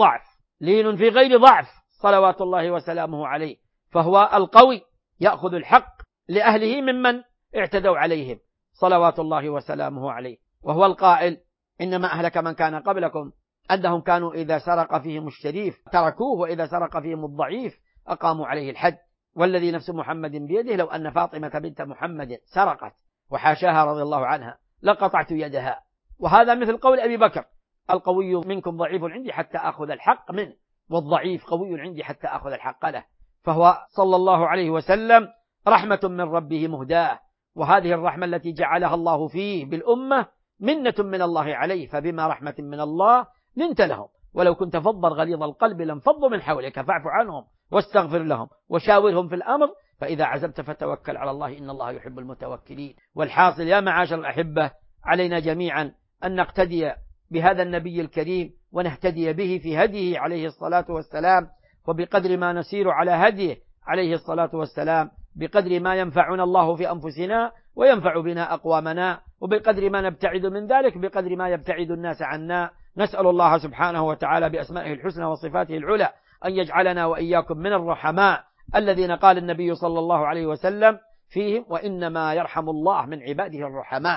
A: في غير ضعف صلوات الله وسلامه عليه. فهو القوي يأخذ الحق لأهله ممن اعتدوا عليهم صلوات الله وسلامه عليه. وهو القائل: إنما أهلك من كان قبلكم أنهم كانوا إذا سرق فيهم الشريف تركوه، وإذا سرق فيهم الضعيف أقاموا عليه الحد. والذي نفس محمد بيده لو أن فاطمة بنت محمد سرقت وحاشاها رضي الله عنها لقطعت يدها. وهذا مثل قول أبي بكر: القوي منكم ضعيف عندي حتى أخذ الحق منه، والضعيف قوي عندي حتى أخذ الحق له. فهو صلى الله عليه وسلم رحمة من ربه مهداه، وهذه الرحمة التي جعلها الله فيه بالأمة منة من الله عليه. فبما رحمة من الله لنت لهم، ولو كنت فظا غليظ القلب لانفضوا من حولك، فاعف عنهم واستغفر لهم وشاورهم في الأمر، فإذا عزمت فتوكل على الله، إن الله يحب المتوكلين. والحاصل يا معاشر الأحبة، علينا جميعا أن نقتدي بهذا النبي الكريم ونهتدي به في هديه عليه الصلاة والسلام. وبقدر ما نسير على هديه عليه الصلاة والسلام، بقدر ما ينفعنا الله في أنفسنا وينفع بنا أقوامنا، وبقدر ما نبتعد من ذلك بقدر ما يبتعد الناس عنا. نسأل الله سبحانه وتعالى بأسمائه الحسنى وصفاته العلى أن يجعلنا وإياكم من الرحماء الذين قال النبي صلى الله عليه وسلم فيهم: وإنما يرحم الله من عباده الرحماء.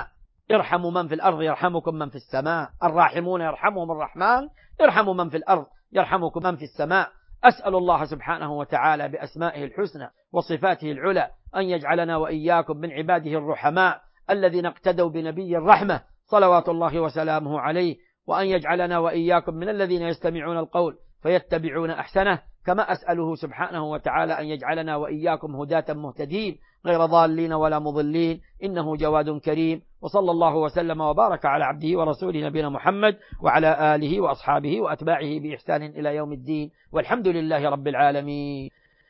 A: ارحموا من في الأرض يرحمكم من في السماء، الراحمون يرحمهم الرحمن، ارحموا من في الأرض يرحمكم من في السماء. أسأل الله سبحانه وتعالى بأسمائه الحسنى وصفاته العلى أن يجعلنا وإياكم من عباده الرحماء الذين اقتدوا بنبي الرحمة صلوات الله وسلامه عليه، وأن يجعلنا وإياكم من الذين يستمعون القول فيتبعون أحسنه، كما أسأله سبحانه وتعالى أن يجعلنا وإياكم هداة مهتدين غير ضالين ولا مضلين، إنه جواد كريم. وصلى الله وسلم وبارك على عبده ورسوله نبينا محمد وعلى آله وأصحابه وأتباعه بإحسان إلى يوم الدين، والحمد لله رب العالمين.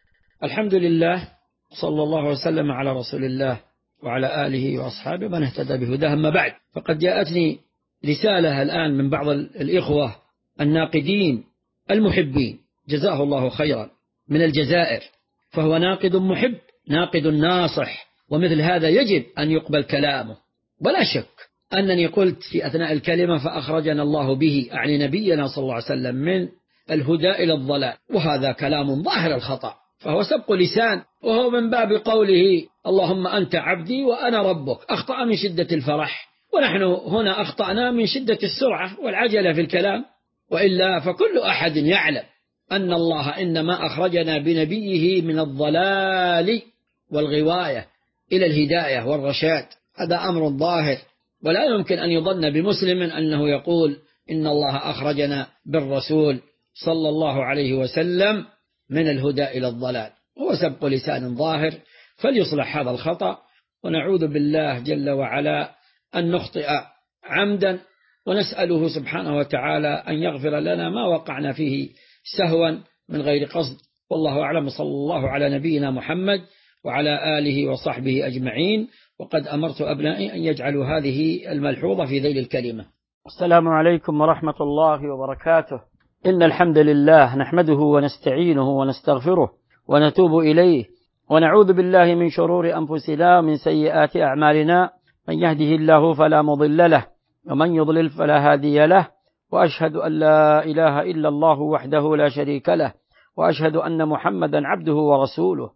A: الحمد لله، صلى الله وسلم على رسول الله وعلى آله وأصحابه من اهتدى بهداه. أما بعد، فقد جاءتني رسالة الآن من بعض الإخوة الناقدين المحبين جزاه الله خيرا من الجزائر، فهو ناقد محب، ناقد ناصح، ومثل هذا يجب أن يقبل كلامه. ولا شك أنني قلت في أثناء الكلمة فأخرجنا الله به، أعني نبينا صلى الله عليه وسلم، من الهدى إلى الضلال، وهذا كلام ظاهر الخطأ، فهو سبق لسان، وهو من باب قوله اللهم أنت عبدي وأنا ربك. أخطأ من شدة الفرح، ونحن هنا أخطأنا من شدة السرعة والعجلة في الكلام، وإلا فكل أحد يعلم أن الله إنما أخرجنا بنبيه من الضلال والغواية إلى الهداية والرشاد. هذا أمر ظاهر، ولا يمكن أن يظن بمسلم أنه يقول إن الله أخرجنا بالرسول صلى الله عليه وسلم من الهدى إلى الضلال. هو سبق لسان ظاهر، فليصلح هذا الخطأ، ونعوذ بالله جل وعلا أن نخطئ عمدا، ونسأله سبحانه وتعالى أن يغفر لنا ما وقعنا فيه سهوا من غير قصد. والله أعلم، صلى الله على نبينا محمد وعلى آله وصحبه أجمعين. وقد أمرت أبنائي أن يجعلوا هذه الملحوظة في ذيل الكلمة. السلام عليكم ورحمة الله وبركاته. إن الحمد لله نحمده ونستعينه ونستغفره ونتوب إليه، ونعوذ بالله من شرور أنفسنا ومن سيئات أعمالنا، من يهده الله فلا مضل له ومن يضلل فلا هادي له، وأشهد أن لا إله إلا الله وحده لا شريك له، وأشهد أن محمدا عبده ورسوله.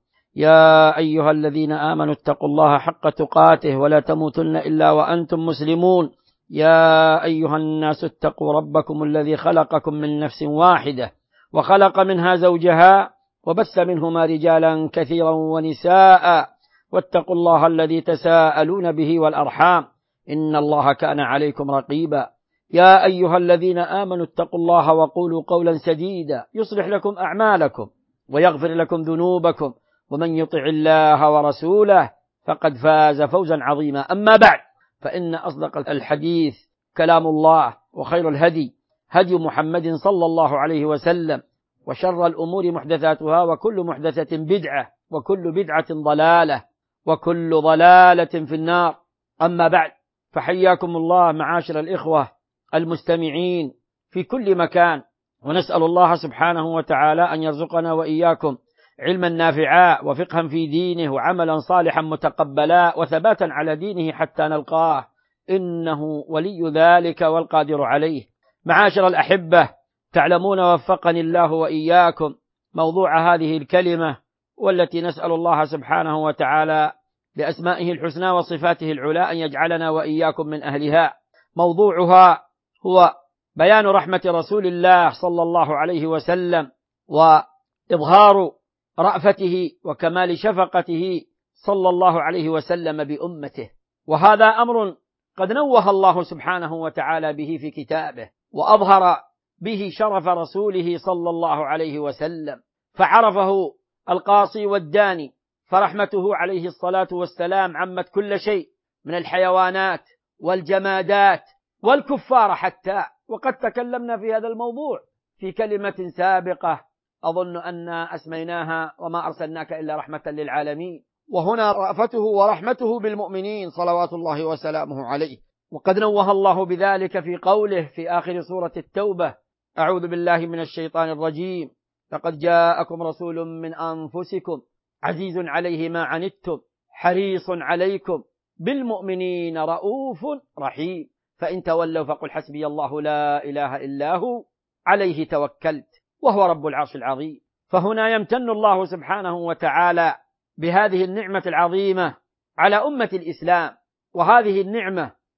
A: يا أيها الذين آمنوا اتقوا الله حق تقاته ولا تموتن إلا وأنتم مسلمون. يا أيها الناس اتقوا ربكم الذي خلقكم من نفس واحدة وخلق منها زوجها وبث منهما رجالا كثيرا ونساء، واتقوا الله الذي تساءلون به والأرحام، إن الله كان عليكم رقيبا. يا أيها الذين آمنوا اتقوا الله وقولوا قولا سديدا يصلح لكم أعمالكم ويغفر لكم ذنوبكم، ومن يطع الله ورسوله فقد فاز فوزا عظيما. أما بعد، فإن أصدق الحديث كلام الله، وخير الهدي هدي محمد صلى الله عليه وسلم، وشر الأمور محدثاتها، وكل محدثة بدعة، وكل بدعة ضلالة، وكل ضلالة في النار. أما بعد، فحياكم الله معاشر الإخوة المستمعين في كل مكان، ونسأل الله سبحانه وتعالى أن يرزقنا وإياكم علما نافعا وفقها في دينه وعملا صالحا متقبلا وثباتا على دينه حتى نلقاه، إنه ولي ذلك والقادر عليه. معاشر الأحبة، تعلمون وفقني الله وإياكم موضوع هذه الكلمة، والتي نسأل الله سبحانه وتعالى بأسمائه الحسنى وصفاته العلى أن يجعلنا وإياكم من أهلها. موضوعها هو بيان رحمة رسول الله صلى الله عليه وسلم، وإظهار رأفته وكمال شفقته صلى الله عليه وسلم بأمته. وهذا أمر قد نوه الله سبحانه وتعالى به في كتابه، وأظهر به شرف رسوله صلى الله عليه وسلم، فعرفه القاصي والداني، فرحمته عليه الصلاة والسلام عمت كل شيء من الحيوانات والجمادات والكفار حتى. وقد تكلمنا في هذا الموضوع في كلمة سابقة أظن أن أسميناها وما أرسلناك إلا رحمة للعالمين. وهنا رأفته ورحمته بالمؤمنين صلوات الله وسلامه عليه، وقد نوه الله بذلك في قوله في آخر سورة التوبة: أعوذ بالله من الشيطان الرجيم، لقد جاءكم رسول من أنفسكم عزيز عليه ما عنتم حريص عليكم بالمؤمنين رؤوف رحيم، فإن تولوا فقل حسبي الله لا إله إلا هو عليه توكلت وهو رب العرش العظيم. فهنا يمتن الله سبحانه وتعالى بهذه النعمة العظيمة على أمة الإسلام، وهذه النعمة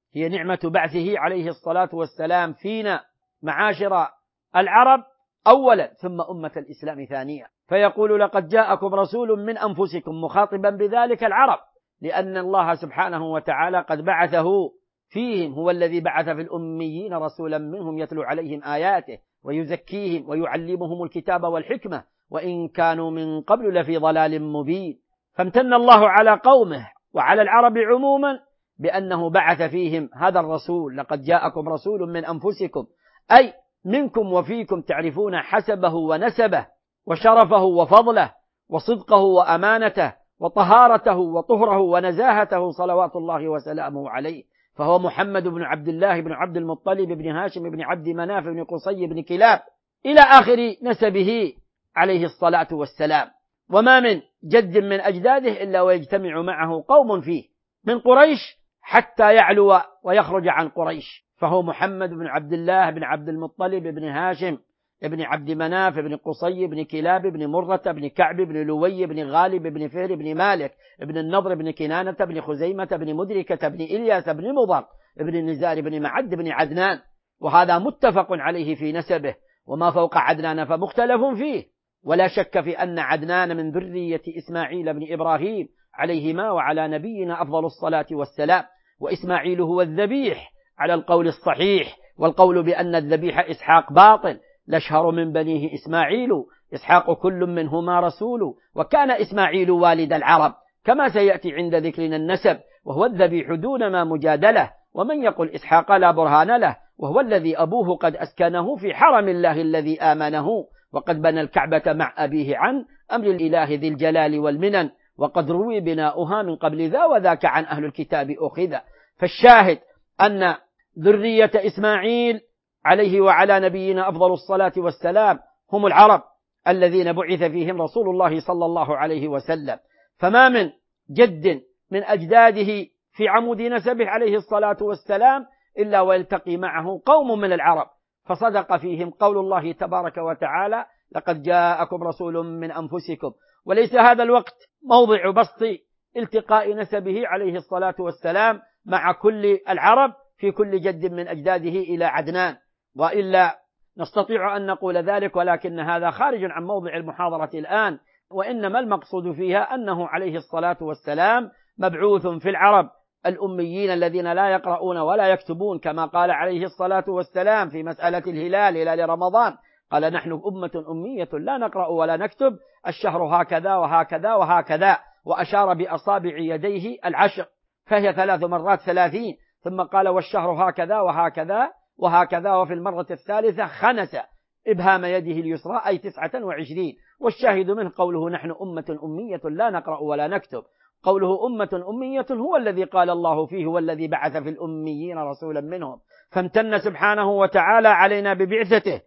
A: هي نعمة بعثه عليه الصلاة والسلام فينا معاشر العرب أولا، ثم أمة الإسلام ثانيا. فيقول لقد جاءكم رسول من أنفسكم، مخاطبا بذلك العرب، لأن الله سبحانه وتعالى قد بعثه فيهم، هو الذي بعث في الأميين رسولا منهم يتلو عليهم آياته ويزكيهم ويعلمهم الكتاب والحكمة وإن كانوا من قبل لفي ضلال مبين. فامتن الله على قومه وعلى العرب عموما بأنه بعث فيهم هذا الرسول. لقد جاءكم رسول من أنفسكم، أي منكم وفيكم، تعرفون حسبه ونسبه وشرفه وفضله وصدقه وأمانته وطهارته وطهره ونزاهته صلوات الله وسلامه عليه. فهو محمد بن عبد الله بن عبد المطلب بن هاشم بن عبد مناف بن قصي بن كلاب إلى آخر نسبه عليه الصلاة والسلام. وما من جد من أجداده إلا ويجتمع معه قوم فيه من قريش حتى يعلو ويخرج عن قريش. فهو محمد بن عبد الله بن عبد المطلب بن هاشم بن عبد مناف بن قصي بن كلاب بن مرة بن كعب بن لوي بن غالب بن فهر بن مالك بن النضر بن كنانة بن خزيمة بن مدركة بن إلياس بن مضر بن النزار بن معد بن عدنان. وهذا متفق عليه في نسبه، وما فوق عدنان فمختلف فيه. ولا شك في أن عدنان من ذرية إسماعيل بن إبراهيم عليهما وعلى نبينا أفضل الصلاة والسلام. وإسماعيل هو الذبيح على القول الصحيح، والقول بأن الذبيح إسحاق باطل. الأشهر من بنيه إسماعيل، إسحاق كل منهما رسول، وكان إسماعيل والد العرب كما سيأتي عند ذكرنا النسب، وهو الذبيح دون ما مجادلة. ومن يقل إسحاق لا برهان له، وهو الذي أبوه قد أسكنه في حرم الله الذي آمنه، وقد بنى الكعبة مع أبيه عن أمر الإله ذي الجلال والمنن، وقد روي بناؤها من قبل ذا وذاك عن أهل الكتاب أخذ. فالشاهد أن ذرية إسماعيل عليه وعلى نبينا أفضل الصلاة والسلام هم العرب الذين بعث فيهم رسول الله صلى الله عليه وسلم. فما من جد من أجداده في عمود نسبه عليه الصلاة والسلام إلا ويلتقي معه قوم من العرب، فصدق فيهم قول الله تبارك وتعالى لقد جاءكم رسول من أنفسكم. وليس هذا الوقت موضع بسط التقاء نسبه عليه الصلاة والسلام مع كل العرب في كل جد من أجداده إلى عدنان، وإلا نستطيع أن نقول ذلك، ولكن هذا خارج عن موضع المحاضرة الآن. وإنما المقصود فيها أنه عليه الصلاة والسلام مبعوث في العرب الأميين الذين لا يقرؤون ولا يكتبون، كما قال عليه الصلاة والسلام في مسألة الهلال هلال رمضان، قال نحن أمة أمية لا نقرأ ولا نكتب، الشهر هكذا وهكذا وهكذا، وأشار بأصابع يديه العشر فهي 3 مرات 30، ثم قال والشهر هكذا وهكذا وهكذا، وفي المرة الثالثة خنس إبهام يده اليسرى أي 29. والشاهد منه قوله نحن أمة أمية لا نقرأ ولا نكتب. قوله أمة أمية هو الذي قال الله فيه والذي بعث في الأميين رسولا منهم. فامتن سبحانه وتعالى علينا ببعثته،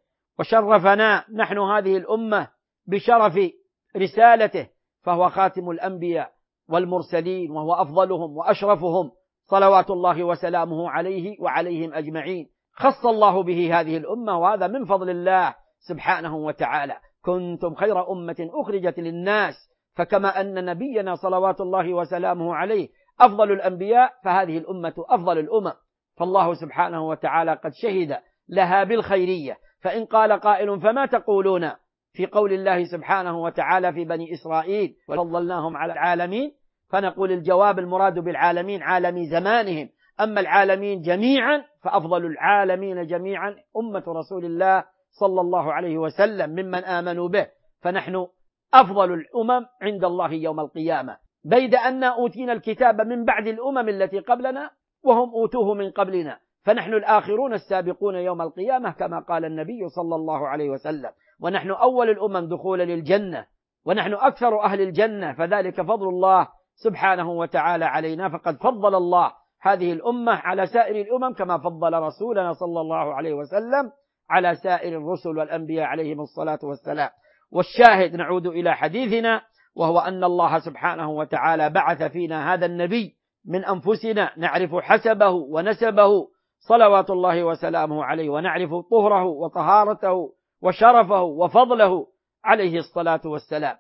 A: وشرفنا نحن هذه الأمة بشرف رسالته، فهو خاتم الأنبياء والمرسلين، وهو أفضلهم وأشرفهم صلوات الله وسلامه عليه وعليهم أجمعين. خص الله به هذه الأمة، وهذا من فضل الله سبحانه وتعالى. كنتم خير أمة أخرجت للناس، فكما أن نبينا صلوات الله وسلامه عليه أفضل الأنبياء، فهذه الأمة أفضل الأمم. فالله سبحانه وتعالى قد شهد لها بالخيرية. فإن قال قائل فما تقولون في قول الله سبحانه وتعالى في بني إسرائيل وفضلناهم على العالمين؟ فنقول الجواب المراد بالعالمين عالمي زمانهم، أما العالمين جميعا فأفضل العالمين جميعا أمة رسول الله صلى الله عليه وسلم ممن آمنوا به، فنحن أفضل الأمم عند الله يوم القيامة، بيد أن أوتينا الكتاب من بعد الأمم التي قبلنا وهم أوتوه من قبلنا، فنحن الآخرون السابقون يوم القيامة كما قال النبي صلى الله عليه وسلم. ونحن أول الأمم دخولا للجنة، ونحن أكثر أهل الجنة، فذلك فضل الله سبحانه وتعالى علينا. فقد فضل الله هذه الأمة على سائر الأمم كما فضل رسولنا صلى الله عليه وسلم على سائر الرسل والأنبياء عليهم الصلاة والسلام. والشاهد نعود إلى حديثنا، وهو أن الله سبحانه وتعالى بعث فينا هذا النبي من أنفسنا نعرف حسبه ونسبه صلوات الله وسلامه عليه، ونعرف طهره وطهارته وشرفه وفضله عليه الصلاة والسلام.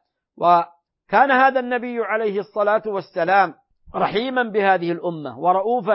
A: وكان هذا النبي عليه الصلاة والسلام رحيما بهذه الأمة ورؤوفا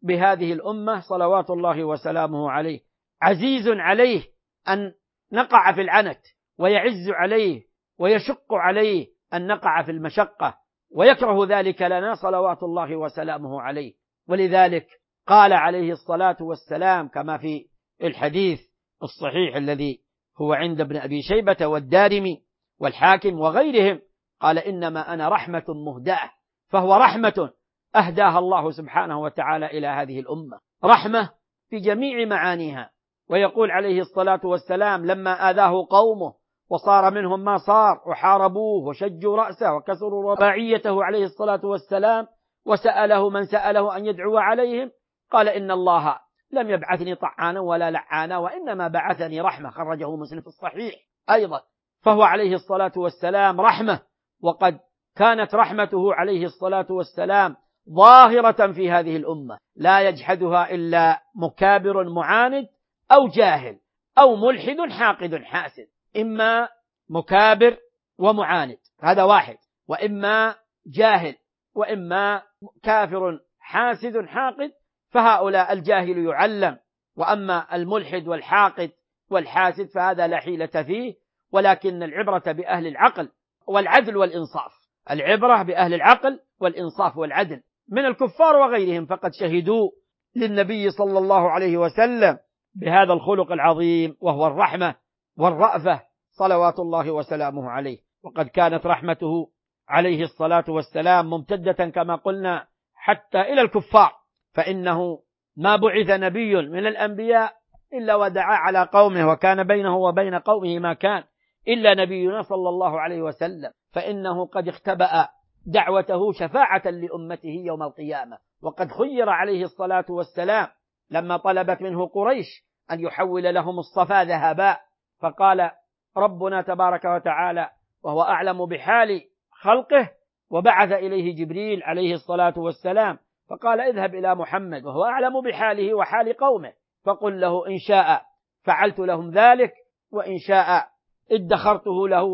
A: بهذه الأمة صلوات الله وسلامه عليه، عزيز عليه أن نقع في العنت، ويعز عليه ويشق عليه أن نقع في المشقة، ويكره ذلك لنا صلوات الله وسلامه عليه. ولذلك قال عليه الصلاة والسلام كما في الحديث الصحيح الذي هو عند ابن أبي شيبة والدارمي والحاكم وغيرهم، قال إنما أنا رحمة مهداة، فهو رحمة أهداها الله سبحانه وتعالى إلى هذه الأمة، رحمة في جميع معانيها. ويقول عليه الصلاة والسلام لما آذاه قومه وصار منهم ما صار وحاربوه وشجوا رأسه وكسروا رباعيته عليه الصلاة والسلام، وسأله من سأله أن يدعو عليهم، قال إن الله لم يبعثني طعانا ولا لعانا، وإنما بعثني رحمة، خرجه مسلم في الصحيح أيضا. فهو عليه الصلاة والسلام رحمة، وقد كانت رحمته عليه الصلاة والسلام ظاهرة في هذه الأمة، لا يجحدها إلا مكابر معاند أو جاهل أو ملحد حاقد حاسد، إما مكابر ومعاند هذا واحد، وإما جاهل، وإما كافر حاسد حاقد، فهؤلاء الجاهل يعلم، وأما الملحد والحاقد والحاسد فهذا لا حيلة فيه. ولكن العبرة بأهل العقل والعدل والإنصاف، العبرة بأهل العقل والإنصاف والعدل من الكفار وغيرهم، فقد شهدوا للنبي صلى الله عليه وسلم بهذا الخلق العظيم وهو الرحمة والرأفة صلوات الله وسلامه عليه. وقد كانت رحمته عليه الصلاة والسلام ممتدة كما قلنا حتى إلى الكفار، فإنه ما بعث نبي من الأنبياء إلا ودعا على قومه، وكان بينه وبين قومه ما كان، إلا نبينا صلى الله عليه وسلم، فإنه قد اختبأ دعوته شفاعة لأمته يوم القيامة. وقد خير عليه الصلاة والسلام لما طلبت منه قريش أن يحول لهم الصفا ذهبا، فقال ربنا تبارك وتعالى وهو أعلم بحال خلقه، وبعث إليه جبريل عليه الصلاة والسلام فقال اذهب إلى محمد وهو أعلم بحاله وحال قومه، فقل له إن شاء فعلت لهم ذلك، وإن شاء ادخرته له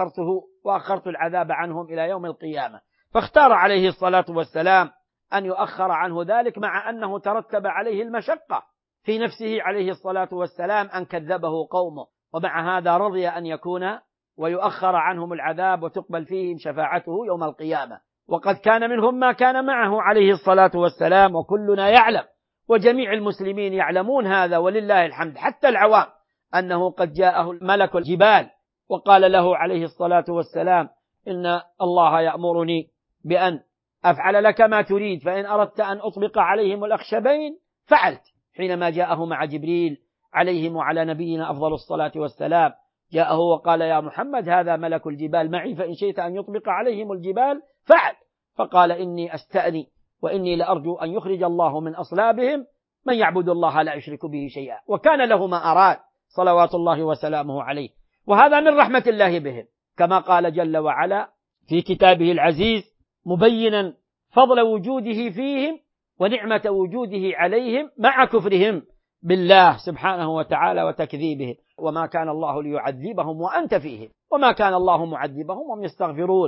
A: وأخرت العذاب عنهم إلى يوم القيامة. فاختار عليه الصلاة والسلام أن يؤخر عنه ذلك، مع أنه ترتب عليه المشقة في نفسه عليه الصلاة والسلام أن كذبه قومه، ومع هذا رضي أن يكون ويؤخر عنهم العذاب وتقبل فيهم شفاعته يوم القيامة. وقد كان منهم ما كان معه عليه الصلاة والسلام، وكلنا يعلم وجميع المسلمين يعلمون هذا ولله الحمد، حتى العوام، أنه قد جاءه ملك الجبال وقال له عليه الصلاة والسلام إن الله يأمرني بأن أفعل لك ما تريد، فإن أردت أن أطبق عليهم الأخشبين فعلت. حينما جاءه مع جبريل عليهم وعلى نبينا أفضل الصلاة والسلام، جاءه وقال يا محمد هذا ملك الجبال معي، فإن شئت أن يطبق عليهم الجبال فعل. فقال إني أستأني وإني لأرجو أن يخرج الله من أصلابهم من يعبد الله لا يشرك به شيئا، وكان له ما أراد صلوات الله وسلامه عليه. وهذا من رحمة الله بهم، كما قال جل وعلا في كتابه العزيز مبينا فضل وجوده فيهم ونعمة وجوده عليهم مع كفرهم بالله سبحانه وتعالى وتكذيبهم، وما كان الله ليعذبهم وأنت فيهم وما كان الله معذبهم وهم يستغفرون.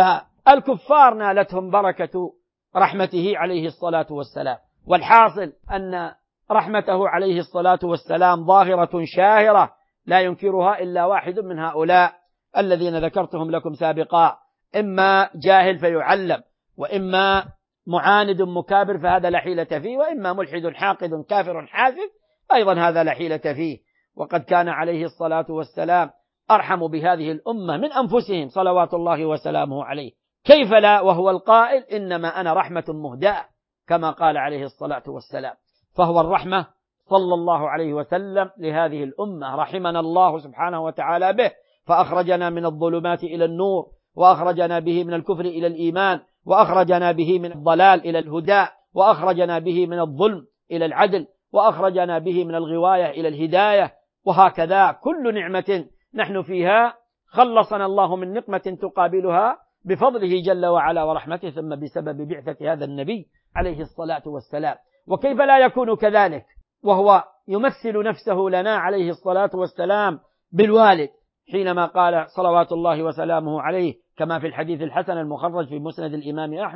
A: فالكفار نالتهم بركة رحمته عليه الصلاة والسلام. والحاصل أن رحمته عليه الصلاة والسلام ظاهرة شاهرة لا ينكرها إلا واحد من هؤلاء الذين ذكرتهم لكم سابقا، إما جاهل فيعلم، وإما معاند مكابر فهذا لا حيلة فيه، وإما ملحد حاقد كافر حاسد أيضا هذا لا حيلة فيه. وقد كان عليه الصلاة والسلام أرحم بهذه الأمة من أنفسهم صلوات الله وسلامه عليه، كيف لا وهو القائل إنما أنا رحمة مهداة كما قال عليه الصلاة والسلام. فهو الرحمة صلى الله عليه وسلم لهذه الأمة، رحمنا الله سبحانه وتعالى به، فأخرجنا من الظلمات إلى النور، وأخرجنا به من الكفر إلى الإيمان، وأخرجنا به من الضلال إلى الهدى، وأخرجنا به من الظلم إلى العدل، وأخرجنا به من الغواية إلى الهداية. وهكذا كل نعمة نحن فيها خلصنا الله من نقمة تقابلها بفضله جل وعلا ورحمته، ثم بسبب بعثة هذا النبي عليه الصلاة والسلام. وكيف لا يكون كذلك وهو يمثل نفسه لنا عليه الصلاة والسلام بالوالد، حينما قال صلوات الله وسلامه عليه كما في الحديث الحسن المخرج في مسند الإمام أحمد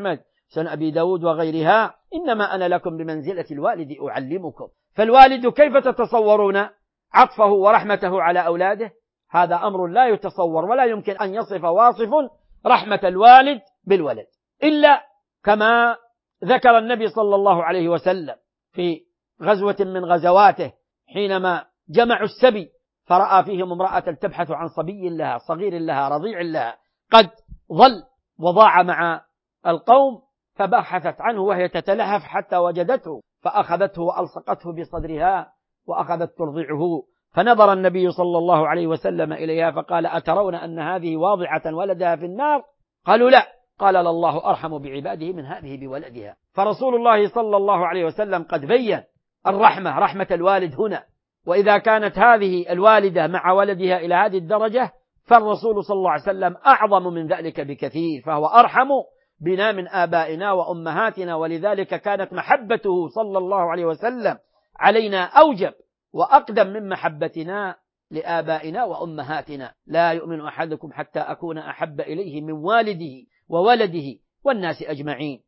A: سنن أبي داود وغيرها: إنما أنا لكم بمنزلة الوالد أعلمكم. فالوالد كيف تتصورون عطفه ورحمته على أولاده؟ هذا أمر لا يتصور، ولا يمكن أن يصف واصف رحمة الوالد بالولد إلا كما ذكر النبي صلى الله عليه وسلم في غزوة من غزواته حينما جمعوا السبي، فرأى فيهم امرأة تبحث عن صبي لها، صغير لها، رضيع لها، قد ظل وضاع مع القوم، فبحثت عنه وهي تتلهف حتى وجدته، فأخذته وألصقته بصدرها وأخذت ترضعه. فنظر النبي صلى الله عليه وسلم إليها فقال: أترون أن هذه واضعة ولدها في النار؟ قالوا: لا. قال: الله أرحم بعباده من هذه بولدها. فرسول الله صلى الله عليه وسلم قد بين الرحمة، رحمة الوالد هنا. وإذا كانت هذه الوالدة مع ولدها إلى هذه الدرجة، فالرسول صلى الله عليه وسلم أعظم من ذلك بكثير، فهو أرحم بنا من آبائنا وأمهاتنا. ولذلك كانت محبته صلى الله عليه وسلم علينا أوجب وأقدم من محبتنا لآبائنا وأمهاتنا. لا يؤمن أحدكم حتى أكون أحب إليه من والده وولده والناس أجمعين.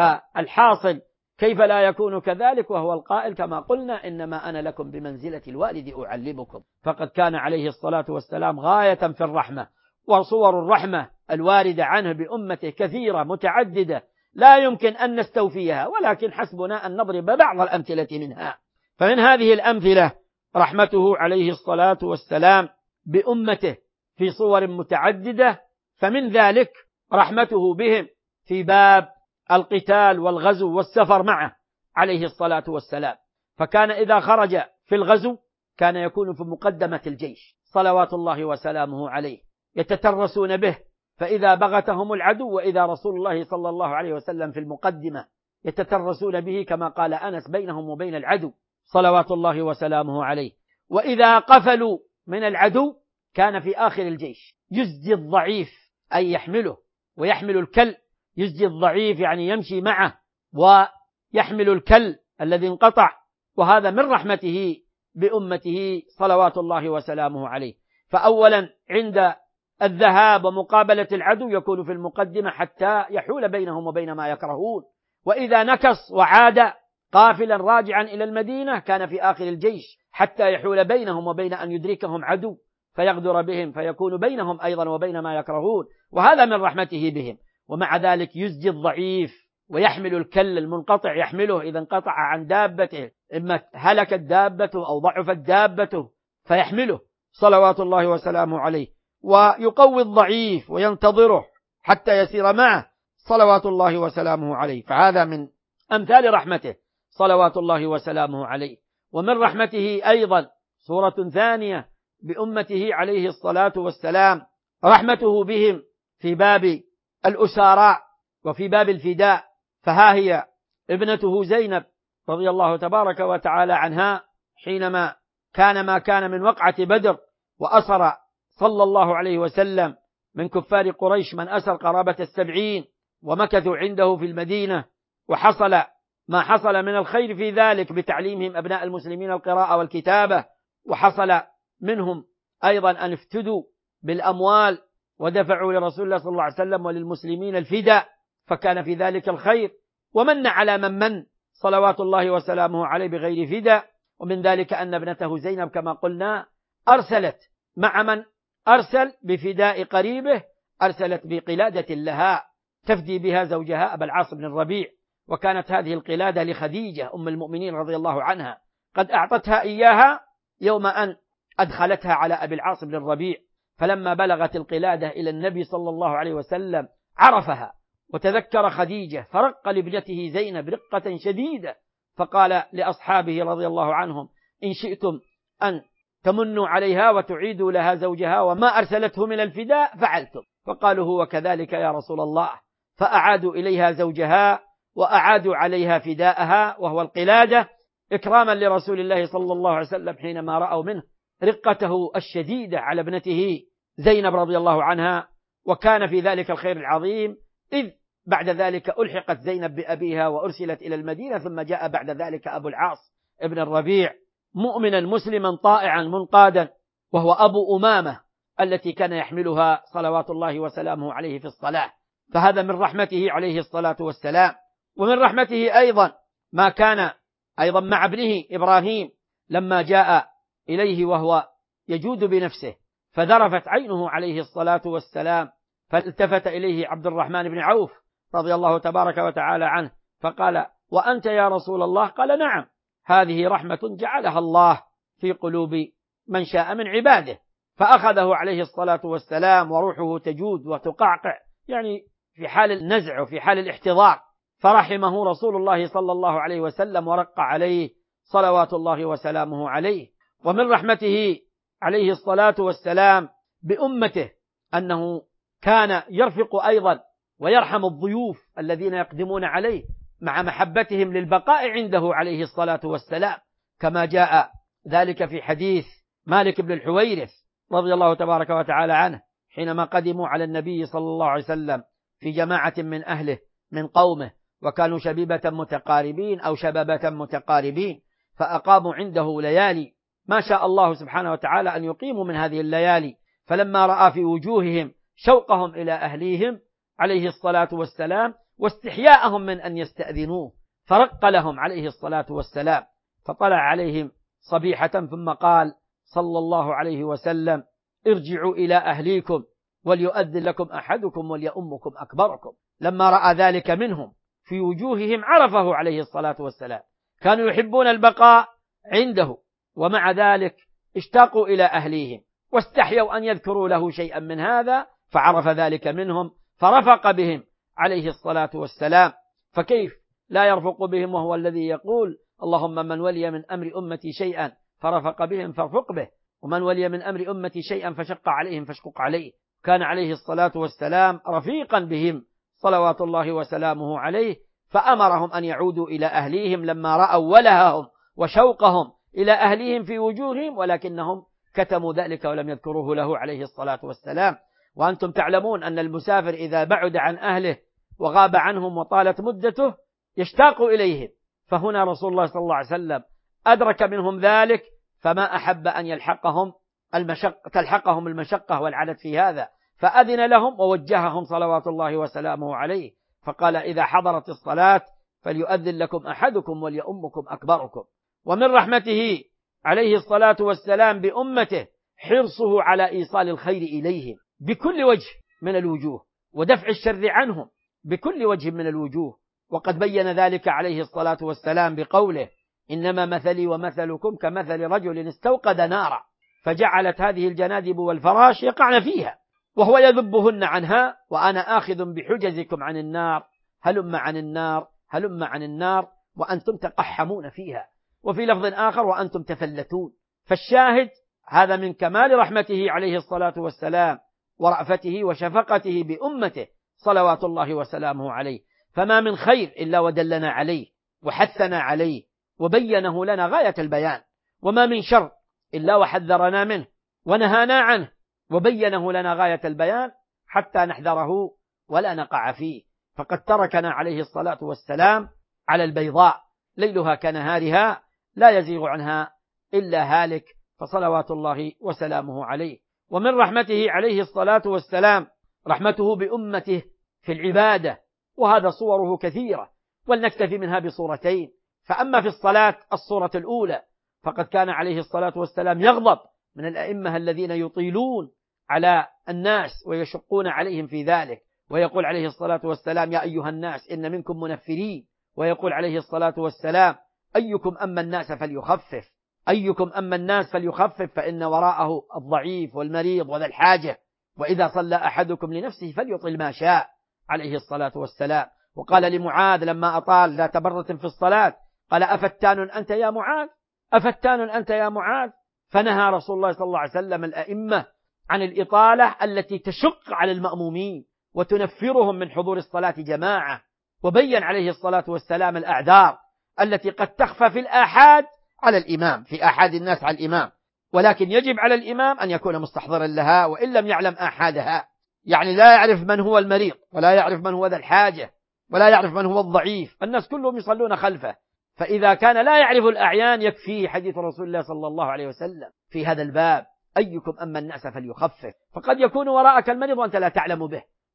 A: فالحاصل كيف لا يكون كذلك وهو القائل كما قلنا: إنما أنا لكم بمنزلة الوالد أعلمكم. فقد كان عليه الصلاة والسلام غاية في الرحمة، وصور الرحمة الواردة عنه بأمته كثيرة متعددة لا يمكن أن نستوفيها، ولكن حسبنا أن نضرب بعض الأمثلة منها. فمن هذه الأمثلة رحمته عليه الصلاة والسلام بأمته في صور متعددة، فمن ذلك رحمته بهم في باب القتال والغزو والسفر معه عليه الصلاة والسلام. فكان إذا خرج في الغزو كان يكون في مقدمة الجيش صلوات الله وسلامه عليه، يتترسون به، فإذا بغتهم العدو وإذا رسول الله صلى الله عليه وسلم في المقدمة يتترسون به، كما قال أنس: بينهم وبين العدو صلوات الله وسلامه عليه. وإذا قفلوا من العدو كان في آخر الجيش يزجي الضعيف، أي يحمله ويحمل الكل. يزجي الضعيف يعني يمشي معه ويحمل الكل الذي انقطع. وهذا من رحمته بأمته صلوات الله وسلامه عليه. فأولا عند الذهاب ومقابلة العدو يكون في المقدمة حتى يحول بينهم وبين ما يكرهون. وإذا نكص وعاد قافلا راجعا إلى المدينة كان في آخر الجيش حتى يحول بينهم وبين أن يدركهم عدو فيغدر بهم، فيكون بينهم أيضا وبين ما يكرهون. وهذا من رحمته بهم. ومع ذلك يزجي الضعيف ويحمل الكل المنقطع، يحمله إذا انقطع عن دابته، إما هلكت دابته أو ضعفت دابته فيحمله صلوات الله وسلامه عليه. ويقوي الضعيف وينتظره حتى يسير معه صلوات الله وسلامه عليه. فهذا من أمثال رحمته صلوات الله وسلامه عليه. ومن رحمته أيضا صورة ثانية بأمته عليه الصلاة والسلام رحمته بهم في باب الأساراء وفي باب الفداء. فها هي ابنته زينب رضي الله تبارك وتعالى عنها حينما كان ما كان من وقعة بدر، وأسر صلى الله عليه وسلم من كفار قريش من أسر قرابة 70، ومكثوا عنده في المدينة، وحصل ما حصل من الخير في ذلك بتعليمهم أبناء المسلمين القراءة والكتابة، وحصل منهم أيضا أن افتدوا بالأموال ودفعوا لرسول الله صلى الله عليه وسلم وللمسلمين الفداء، فكان في ذلك الخير. ومن على من صلوات الله وسلامه عليه بغير فداء. ومن ذلك أن ابنته زينب كما قلنا أرسلت مع من أرسل بفداء قريبه، أرسلت بقلادة لها تفدي بها زوجها أبا العاص بن الربيع. وكانت هذه القلادة لخديجة أم المؤمنين رضي الله عنها، قد أعطتها إياها يوم أن أدخلتها على أبي العاص بن الربيع. فلما بلغت القلادة إلى النبي صلى الله عليه وسلم عرفها وتذكر خديجة، فرق لابنته زينب رقة شديدة، فقال لأصحابه رضي الله عنهم: إن شئتم أن تمنوا عليها وتعيدوا لها زوجها وما أرسلته من الفداء فعلتم. فقالوا: هو كذلك يا رسول الله. فأعادوا إليها زوجها وأعادوا عليها فداءها وهو القلادة، إكراما لرسول الله صلى الله عليه وسلم حينما رأوا منه رقته الشديدة على ابنته زينب رضي الله عنها. وكان في ذلك الخير العظيم، إذ بعد ذلك ألحقت زينب بأبيها وأرسلت إلى المدينة، ثم جاء بعد ذلك أبو العاص ابن الربيع مؤمنا مسلما طائعا منقادا، وهو أبو أمامة التي كان يحملها صلوات الله وسلامه عليه في الصلاة. فهذا من رحمته عليه الصلاة والسلام. ومن رحمته أيضا ما كان أيضا مع ابنه إبراهيم لما جاء إليه وهو يجود بنفسه فذرفت عينه عليه الصلاة والسلام، فالتفت إليه عبد الرحمن بن عوف رضي الله تبارك وتعالى عنه فقال: وأنت يا رسول الله؟ قال: نعم، هذه رحمة جعلها الله في قلوب من شاء من عباده. فأخذه عليه الصلاة والسلام وروحه تجود وتقعقع، يعني في حال النزع وفي حال الاحتضار، فرحمه رسول الله صلى الله عليه وسلم ورق عليه صلوات الله وسلامه عليه. ومن رحمته عليه الصلاة والسلام بأمته أنه كان يرفق أيضا ويرحم الضيوف الذين يقدمون عليه مع محبتهم للبقاء عنده عليه الصلاة والسلام، كما جاء ذلك في حديث مالك بن الحويرث رضي الله تبارك وتعالى عنه حينما قدموا على النبي صلى الله عليه وسلم في جماعة من أهله من قومه، وكانوا شبيبة متقاربين أو شبابة متقاربين، فأقاموا عنده ليالي ما شاء الله سبحانه وتعالى أن يقيموا من هذه الليالي. فلما رأى في وجوههم شوقهم إلى أهليهم عليه الصلاة والسلام واستحياءهم من أن يستأذنوه فرق لهم عليه الصلاة والسلام، فطلع عليهم صبيحة ثم قال صلى الله عليه وسلم: ارجعوا إلى أهليكم وليؤذن لكم أحدكم وليؤمكم أكبركم. لما رأى ذلك منهم في وجوههم عرفه عليه الصلاة والسلام، كانوا يحبون البقاء عنده ومع ذلك اشتاقوا إلى أهليهم واستحيوا أن يذكروا له شيئا من هذا، فعرف ذلك منهم فرفق بهم عليه الصلاة والسلام. فكيف لا يرفق بهم وهو الذي يقول: اللهم من ولي من أمر أمتي شيئا فرفق بهم فارفق به، ومن ولي من أمر أمتي شيئا فشق عليهم فاشقق عليه. كان عليه الصلاة والسلام رفيقا بهم صلوات الله وسلامه عليه، فأمرهم أن يعودوا إلى أهليهم لما رأوا ولههم وشوقهم إلى أهليهم في وجوههم، ولكنهم كتموا ذلك ولم يذكروه له عليه الصلاة والسلام. وأنتم تعلمون أن المسافر إذا بعد عن أهله وغاب عنهم وطالت مدته يشتاق إليهم، فهنا رسول الله صلى الله عليه وسلم أدرك منهم ذلك فما أحب أن تلحقهم المشقة والعنت في هذا، فأذن لهم ووجههم صلوات الله وسلامه عليه، فقال: إذا حضرت الصلاة فليؤذن لكم أحدكم وليؤمكم أكبركم. ومن رحمته عليه الصلاة والسلام بأمته حرصه على إيصال الخير إليهم بكل وجه من الوجوه ودفع الشر عنهم بكل وجه من الوجوه. وقد بين ذلك عليه الصلاة والسلام بقوله: إنما مثلي ومثلكم كمثل رجل استوقد نارا فجعلت هذه الجنادب والفراش يقعن فيها وهو يذبهن عنها وأنا آخذ بحجزكم عن النار، هلم عن النار هلم عن النار وأنتم تقحمون فيها، وفي لفظ آخر وأنتم تفلتون. فالشاهد هذا من كمال رحمته عليه الصلاة والسلام ورأفته وشفقته بأمته صلوات الله وسلامه عليه، فما من خير إلا ودلنا عليه وحثنا عليه وبينه لنا غاية البيان، وما من شر إلا وحذرنا منه ونهانا عنه وبينه لنا غاية البيان حتى نحذره ولا نقع فيه. فقد تركنا عليه الصلاة والسلام على البيضاء ليلها كنهارها لا يزيغ عنها إلا هالك، فصلوات الله وسلامه عليه. ومن رحمته عليه الصلاة والسلام رحمته بأمته في العبادة، وهذا صوره كثيرة ولنكتفي منها بصورتين. فأما في الصلاة الصورة الأولى فقد كان عليه الصلاة والسلام يغضب من الأئمة الذين يطيلون على الناس ويشقون عليهم في ذلك، ويقول عليه الصلاة والسلام: يا أيها الناس إن منكم منفرين، ويقول عليه الصلاة والسلام: أيكم أما الناس فليخفف، أيكم أما الناس فليخفف فإن وراءه الضعيف والمريض وذا الحاجة، وإذا صلى أحدكم لنفسه فليطل ما شاء عليه الصلاة والسلام. وقال لمعاذ لما أطال ذات مرة في الصلاة قال: أفتان أنت يا معاذ، أفتان أنت يا معاذ. فنهى رسول الله صلى الله عليه وسلم الأئمة عن الإطالة التي تشق على المأمومين وتنفرهم من حضور الصلاة جماعة، وبين عليه الصلاة والسلام الأعذار التي قد تخفى في الآحاد على الإمام، في آحاد الناس على الإمام، ولكن يجب على الإمام أن يكون مستحضرا لها وإن لم يعلم آحادها، يعني لا يعرف من هو المريض ولا يعرف من هو ذا الحاجة ولا يعرف من هو الضعيف، الناس كلهم يصلون خلفه، فإذا كان لا يعرف الأعيان يكفيه حديث رسول الله صلى الله عليه وسلم في هذا الباب: أيكم أما الناس فليخفف. فقد يكون وراءك المريض وأنت لا تعلم به،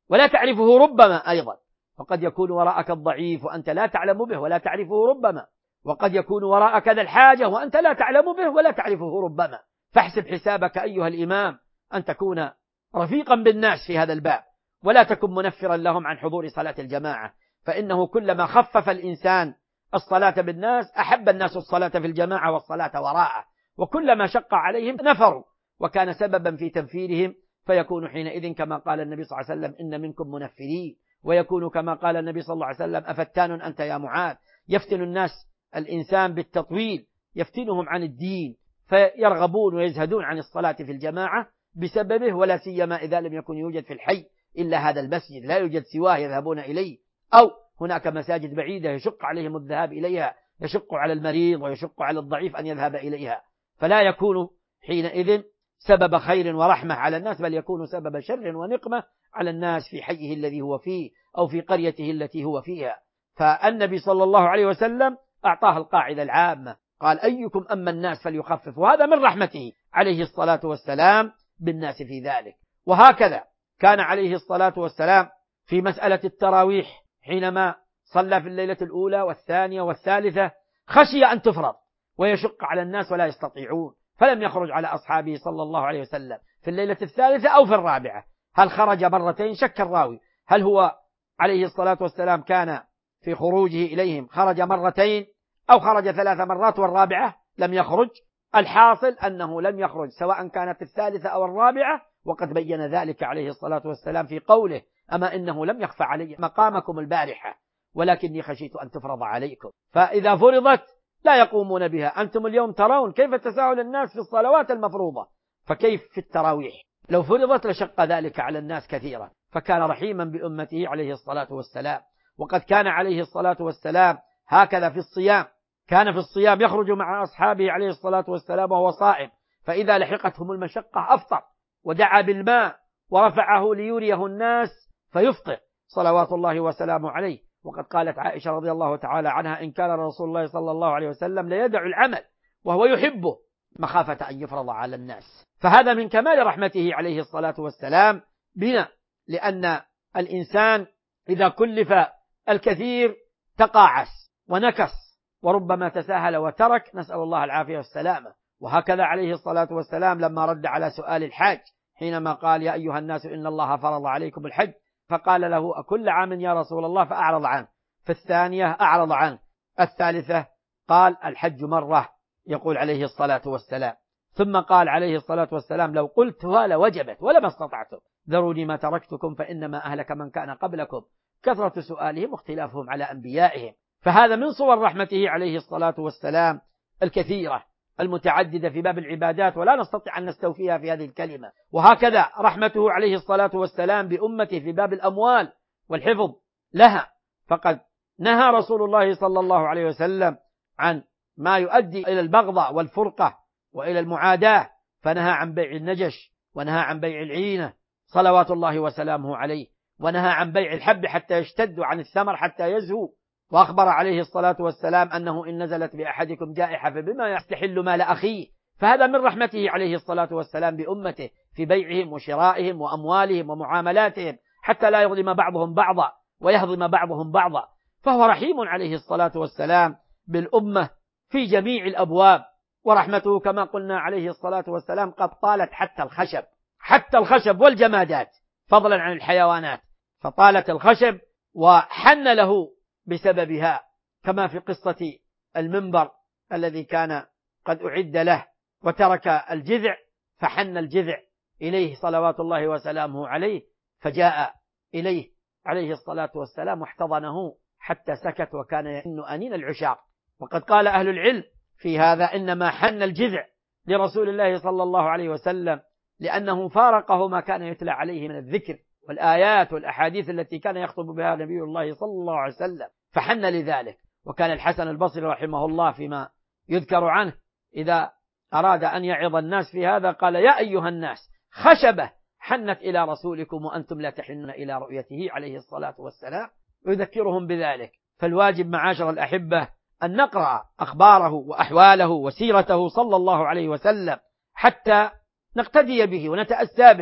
A: ولا تعرفه ربما أيضا، وقد يكون وراءك الضعيف وأنت لا تعلم به ولا تعرفه ربما، وقد يكون وراءك ذا الحاجة وأنت لا تعلم به ولا تعرفه ربما. فاحسب حسابك أيها الإمام أن تكون رفيقا بالناس في هذا الباب، ولا تكن منفرا لهم عن حضور صلاة الجماعة، فإنه كلما خفف الإنسان الصلاة بالناس أحب الناس الصلاة في الجماعة والصلاة وراءه، وكلما شق عليهم نفروا وكان سببا في تنفيرهم، فيكون حينئذ كما قال النبي صلى الله عليه وسلم إن منكم منفرين، ويكون كما قال النبي صلى الله عليه وسلم أفتان أنت يا معاذ. يفتن الناس الإنسان بالتطويل، يفتنهم عن الدين فيرغبون ويزهدون عن الصلاة في الجماعة بسببه، ولا سيما إذا لم يكن يوجد في الحي إلا هذا المسجد، لا يوجد سواه يذهبون إليه، أو هناك مساجد بعيدة يشق عليهم الذهاب إليها، يشق على المريض ويشق على الضعيف أن يذهب إليها، فلا يكون حينئذ سبب خير ورحمة على الناس، بل يكون سبب شر ونقمة على الناس في حيه الذي هو فيه أو في قريته التي هو فيها. فالنبي صلى الله عليه وسلم أعطاه القاعدة العامة، قال أيكم أما الناس فليخفف، وهذا من رحمته عليه الصلاة والسلام بالناس في ذلك. وهكذا كان عليه الصلاة والسلام في مسألة التراويح حينما صلى في الليلة الأولى والثانية والثالثة خشي أن تفرض ويشق على الناس ولا يستطيعون، فلم يخرج على أصحابه صلى الله عليه وسلم في الليلة الثالثة أو في الرابعة. هل خرج مرتين؟ شك الراوي، هل هو عليه الصلاة والسلام كان في خروجه إليهم خرج مرتين أو خرج 3 مرات والرابعة لم يخرج؟ الحاصل أنه لم يخرج سواء كانت الثالثة أو الرابعة، وقد بين ذلك عليه الصلاة والسلام في قوله أما إنه لم يخفى علي مقامكم البارحة ولكني خشيت أن تفرض عليكم. فإذا فرضت لا يقومون بها. أنتم اليوم ترون كيف تساهل الناس في الصلوات المفروضة، فكيف في التراويح؟ لو فرضت لشق ذلك على الناس كثيرا. فكان رحيما بأمته عليه الصلاة والسلام. وقد كان عليه الصلاة والسلام هكذا في الصيام، كان في الصيام يخرج مع أصحابه عليه الصلاة والسلام وهو صائم، فإذا لحقتهم المشقة أفطر ودعا بالماء ورفعه ليريه الناس فيفطر صلوات الله وسلامه عليه. وقد قالت عائشة رضي الله تعالى عنها إن كان رسول الله صلى الله عليه وسلم ليدع العمل وهو يحبه مخافة أن يفرض على الناس. فهذا من كمال رحمته عليه الصلاة والسلام بنا، لأن الإنسان إذا كلف الكثير تقاعس ونكس وربما تساهل وترك، نسأل الله العافية والسلامة. وهكذا عليه الصلاة والسلام لما رد على سؤال الحاج حينما قال يا أيها الناس إن الله فرض عليكم الحج، فقال له أكل عام يا رسول الله، فأعرض عنه، في الثانية أعرض عنه، الثالثة قال الحج مرة، يقول عليه الصلاة والسلام. ثم قال عليه الصلاة والسلام لو قلتها لوجبت ولما استطعتم، ذروني ما تركتكم فإنما أهلك من كان قبلكم كثرة سؤالهم واختلافهم على أنبيائهم. فهذا من صور رحمته عليه الصلاة والسلام الكثيرة المتعددة في باب العبادات، ولا نستطيع أن نستوفيها في هذه الكلمة. وهكذا رحمته عليه الصلاة والسلام بأمته في باب الأموال والحفظ لها، فقد نهى رسول الله صلى الله عليه وسلم عن ما يؤدي إلى البغضة والفرقة وإلى المعاداة، فنهى عن بيع النجش ونهى عن بيع العينة صلوات الله وسلامه عليه، ونهى عن بيع الحب حتى يشتد وعن الثمر حتى يزهو. وأخبر عليه الصلاة والسلام أنه إن نزلت بأحدكم جائحة فبما يستحل مال أخيه. فهذا من رحمته عليه الصلاة والسلام بأمته في بيعهم وشرائهم وأموالهم ومعاملاتهم، حتى لا يظلم بعضهم بعضا ويهضم بعضهم بعضا. فهو رحيم عليه الصلاة والسلام بالأمة في جميع الأبواب. ورحمته كما قلنا عليه الصلاة والسلام قد طالت حتى الخشب والجمادات فضلا عن الحيوانات، فطالت الخشب وحن له بسببها، كما في قصة المنبر الذي كان قد أعد له وترك الجذع، فحن الجذع إليه صلوات الله وسلامه عليه، فجاء إليه عليه الصلاة والسلام واحتضنه حتى سكت وكان يحن أنين العشاق. وقد قال أهل العلم في هذا إنما حن الجذع لرسول الله صلى الله عليه وسلم لأنه فارقه ما كان يتلى عليه من الذكر والآيات والأحاديث التي كان يخطب بها نبي الله صلى الله عليه وسلم، فحن لذلك. وكان الحسن البصري رحمه الله فيما يذكر عنه إذا أراد أن يعظ الناس في هذا قال يا أيها الناس خشبة حنت إلى رسولكم وأنتم لا تحنون إلى رؤيته عليه الصلاة والسلام، ويذكرهم بذلك. فالواجب معاشر الأحبة أن نقرأ أخباره وأحواله وسيرته صلى الله عليه وسلم حتى نقتدي به ونتأسى به،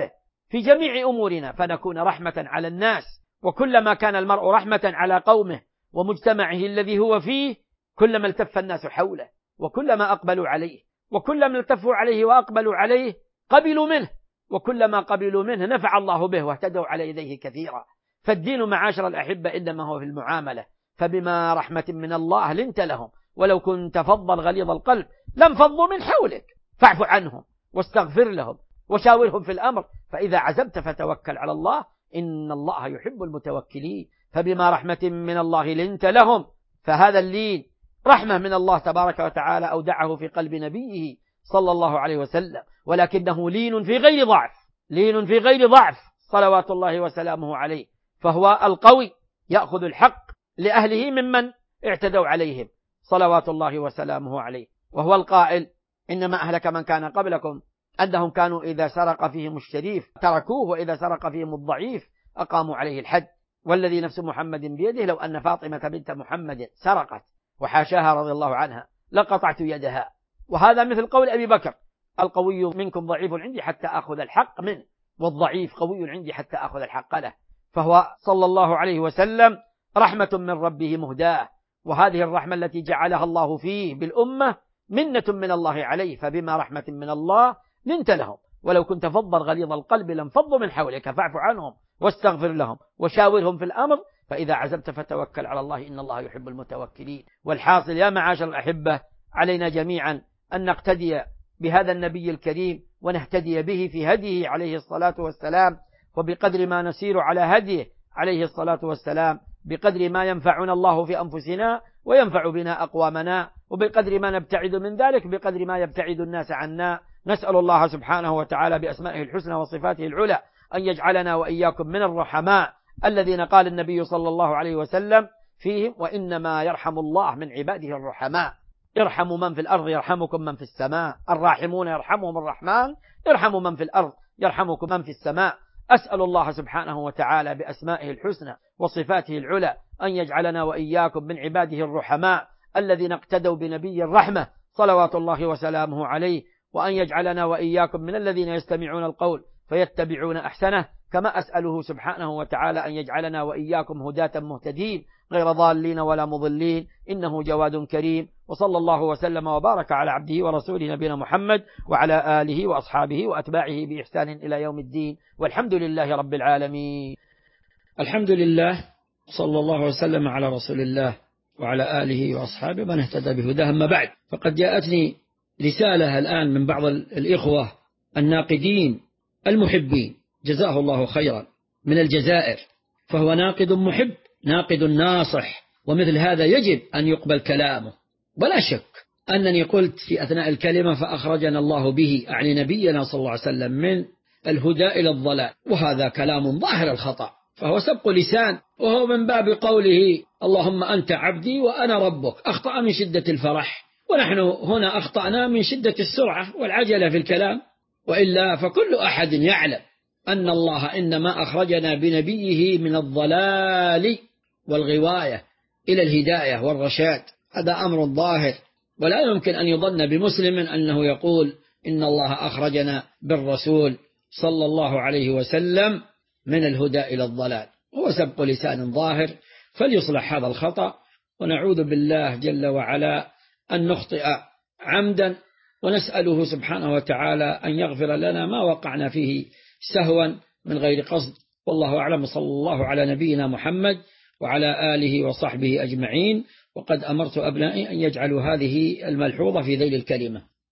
A: في جميع أمورنا، فنكون رحمة على الناس. وكلما كان المرء رحمة على قومه ومجتمعه الذي هو فيه، كلما التف الناس حوله، وكلما أقبلوا عليه، وكلما التفوا عليه وأقبلوا عليه قبلوا منه، وكلما قبلوا منه نفع الله به واهتدوا على يديه كثيرا. فالدين معاشر الأحبة إنما هو في المعاملة. فبما رحمة من الله لنت لهم، ولو كنت فظا غليظ القلب لانفضوا من حولك، فاعف عنهم واستغفر لهم وشاورهم في الأمر، فإذا عزمت فتوكل على الله، إن الله يحب المتوكلين. فبما رحمة من الله لنت لهم، فهذا اللين رحمة من الله تبارك وتعالى أودعه في قلب نبيه صلى الله عليه وسلم، ولكنه لين في غير ضعف، لين في غير ضعف صلوات الله وسلامه عليه. فهو القوي يأخذ الحق لأهله ممن اعتدوا عليهم صلوات الله وسلامه عليه. وهو القائل: إنما أهلك من كان قبلكم أنهم كانوا إذا سرق فيهم الشريف تركوه، وإذا سرق فيهم الضعيف أقاموا عليه الحد. والذي نفس محمد بيده لو أن فاطمة بنت محمد سرقت وحاشاها رضي الله عنها لقطعت يدها. وهذا مثل قول أبي بكر: القوي منكم ضعيف عندي حتى أخذ الحق منه، والضعيف قوي عندي حتى أخذ الحق له. فهو صلى الله عليه وسلم رحمة من ربه مهداه، وهذه الرحمة التي جعلها الله فيه بالأمة منة من الله عليه. فبما رحمة من الله لنت لهم، ولو كنت فظا غليظ القلب لانفضوا من حولك، فاعف عنهم واستغفر لهم وشاورهم في الأمر، فإذا عزمت فتوكل على الله، إن الله يحب المتوكلين. والحاصل يا معاشر الأحبة، علينا جميعا أن نقتدي بهذا النبي الكريم ونهتدي به في هديه عليه الصلاة والسلام. وبقدر ما نسير على هديه عليه الصلاة والسلام، بقدر ما ينفعنا الله في أنفسنا وينفع بنا أقوامنا، وبقدر ما نبتعد من ذلك بقدر ما يبتعد الناس عنا. نسأل الله سبحانه وتعالى بأسمائه الحسنى وصفاته العلى أن يجعلنا وإياكم من الرحماء الذين قال النبي صلى الله عليه وسلم فيهم: وإنما يرحم الله من عباده الرحماء. ارحموا من في الأرض يرحمكم من في السماء. الراحمون يرحمهم الرحمن، ارحموا من في الأرض يرحمكم من في السماء. أسأل الله سبحانه وتعالى بأسمائه الحسنى وصفاته العلى أن يجعلنا وإياكم من عباده الرحماء الذين اقتدوا بنبي الرحمة صلوات الله وسلامه عليه، وأن يجعلنا وإياكم من الذين يستمعون القول فيتبعون أحسنه. كما أسأله سبحانه وتعالى أن يجعلنا وإياكم هداة مهتدين غير ضالين ولا مضلين، إنه جواد كريم. وصلى الله وسلم وبارك على عبده ورسوله نبينا محمد وعلى آله وأصحابه وأتباعه بإحسان إلى يوم الدين، والحمد لله رب العالمين. الحمد لله، صلى الله وسلم على رسول الله وعلى آله وأصحابه من اهتدى بهداه. أما بعد، فقد جاءتني رسالة الآن من بعض الإخوة الناقدين المحبين جزاه الله خيرا من الجزائر، فهو ناقد محب، ناقد ناصح، ومثل هذا يجب أن يقبل كلامه. ولا شك أنني قلت في أثناء الكلمة: فأخرجنا الله به، أعني نبينا صلى الله عليه وسلم، من الهدى إلى الضلال، وهذا كلام ظاهر الخطأ، فهو سبق لسان، وهو من باب قوله: اللهم أنت عبدي وأنا ربك. أخطأ من شدة الفرح، ونحن هنا أخطأنا من شدة السرعة والعجلة في الكلام، وإلا فكل أحد يعلم أن الله إنما أخرجنا بنبيه من الضلال والغواية إلى الهداية والرشاد. هذا أمر ظاهر، ولا يمكن أن يظن بمسلم أنه يقول إن الله أخرجنا بالرسول صلى الله عليه وسلم من الهدى إلى الضلال. هو سبق لسان ظاهر، فليصلح هذا الخطأ، ونعوذ بالله جل وعلا أن نخطئ عمدا، ونسأله سبحانه وتعالى أن يغفر لنا ما وقعنا فيه سهوا من غير قصد. والله أعلم. صلى الله على نبينا محمد وعلى آله وصحبه أجمعين. وقد أمرت أبنائي أن يجعلوا هذه الملحوظة في ذيل الكلمة.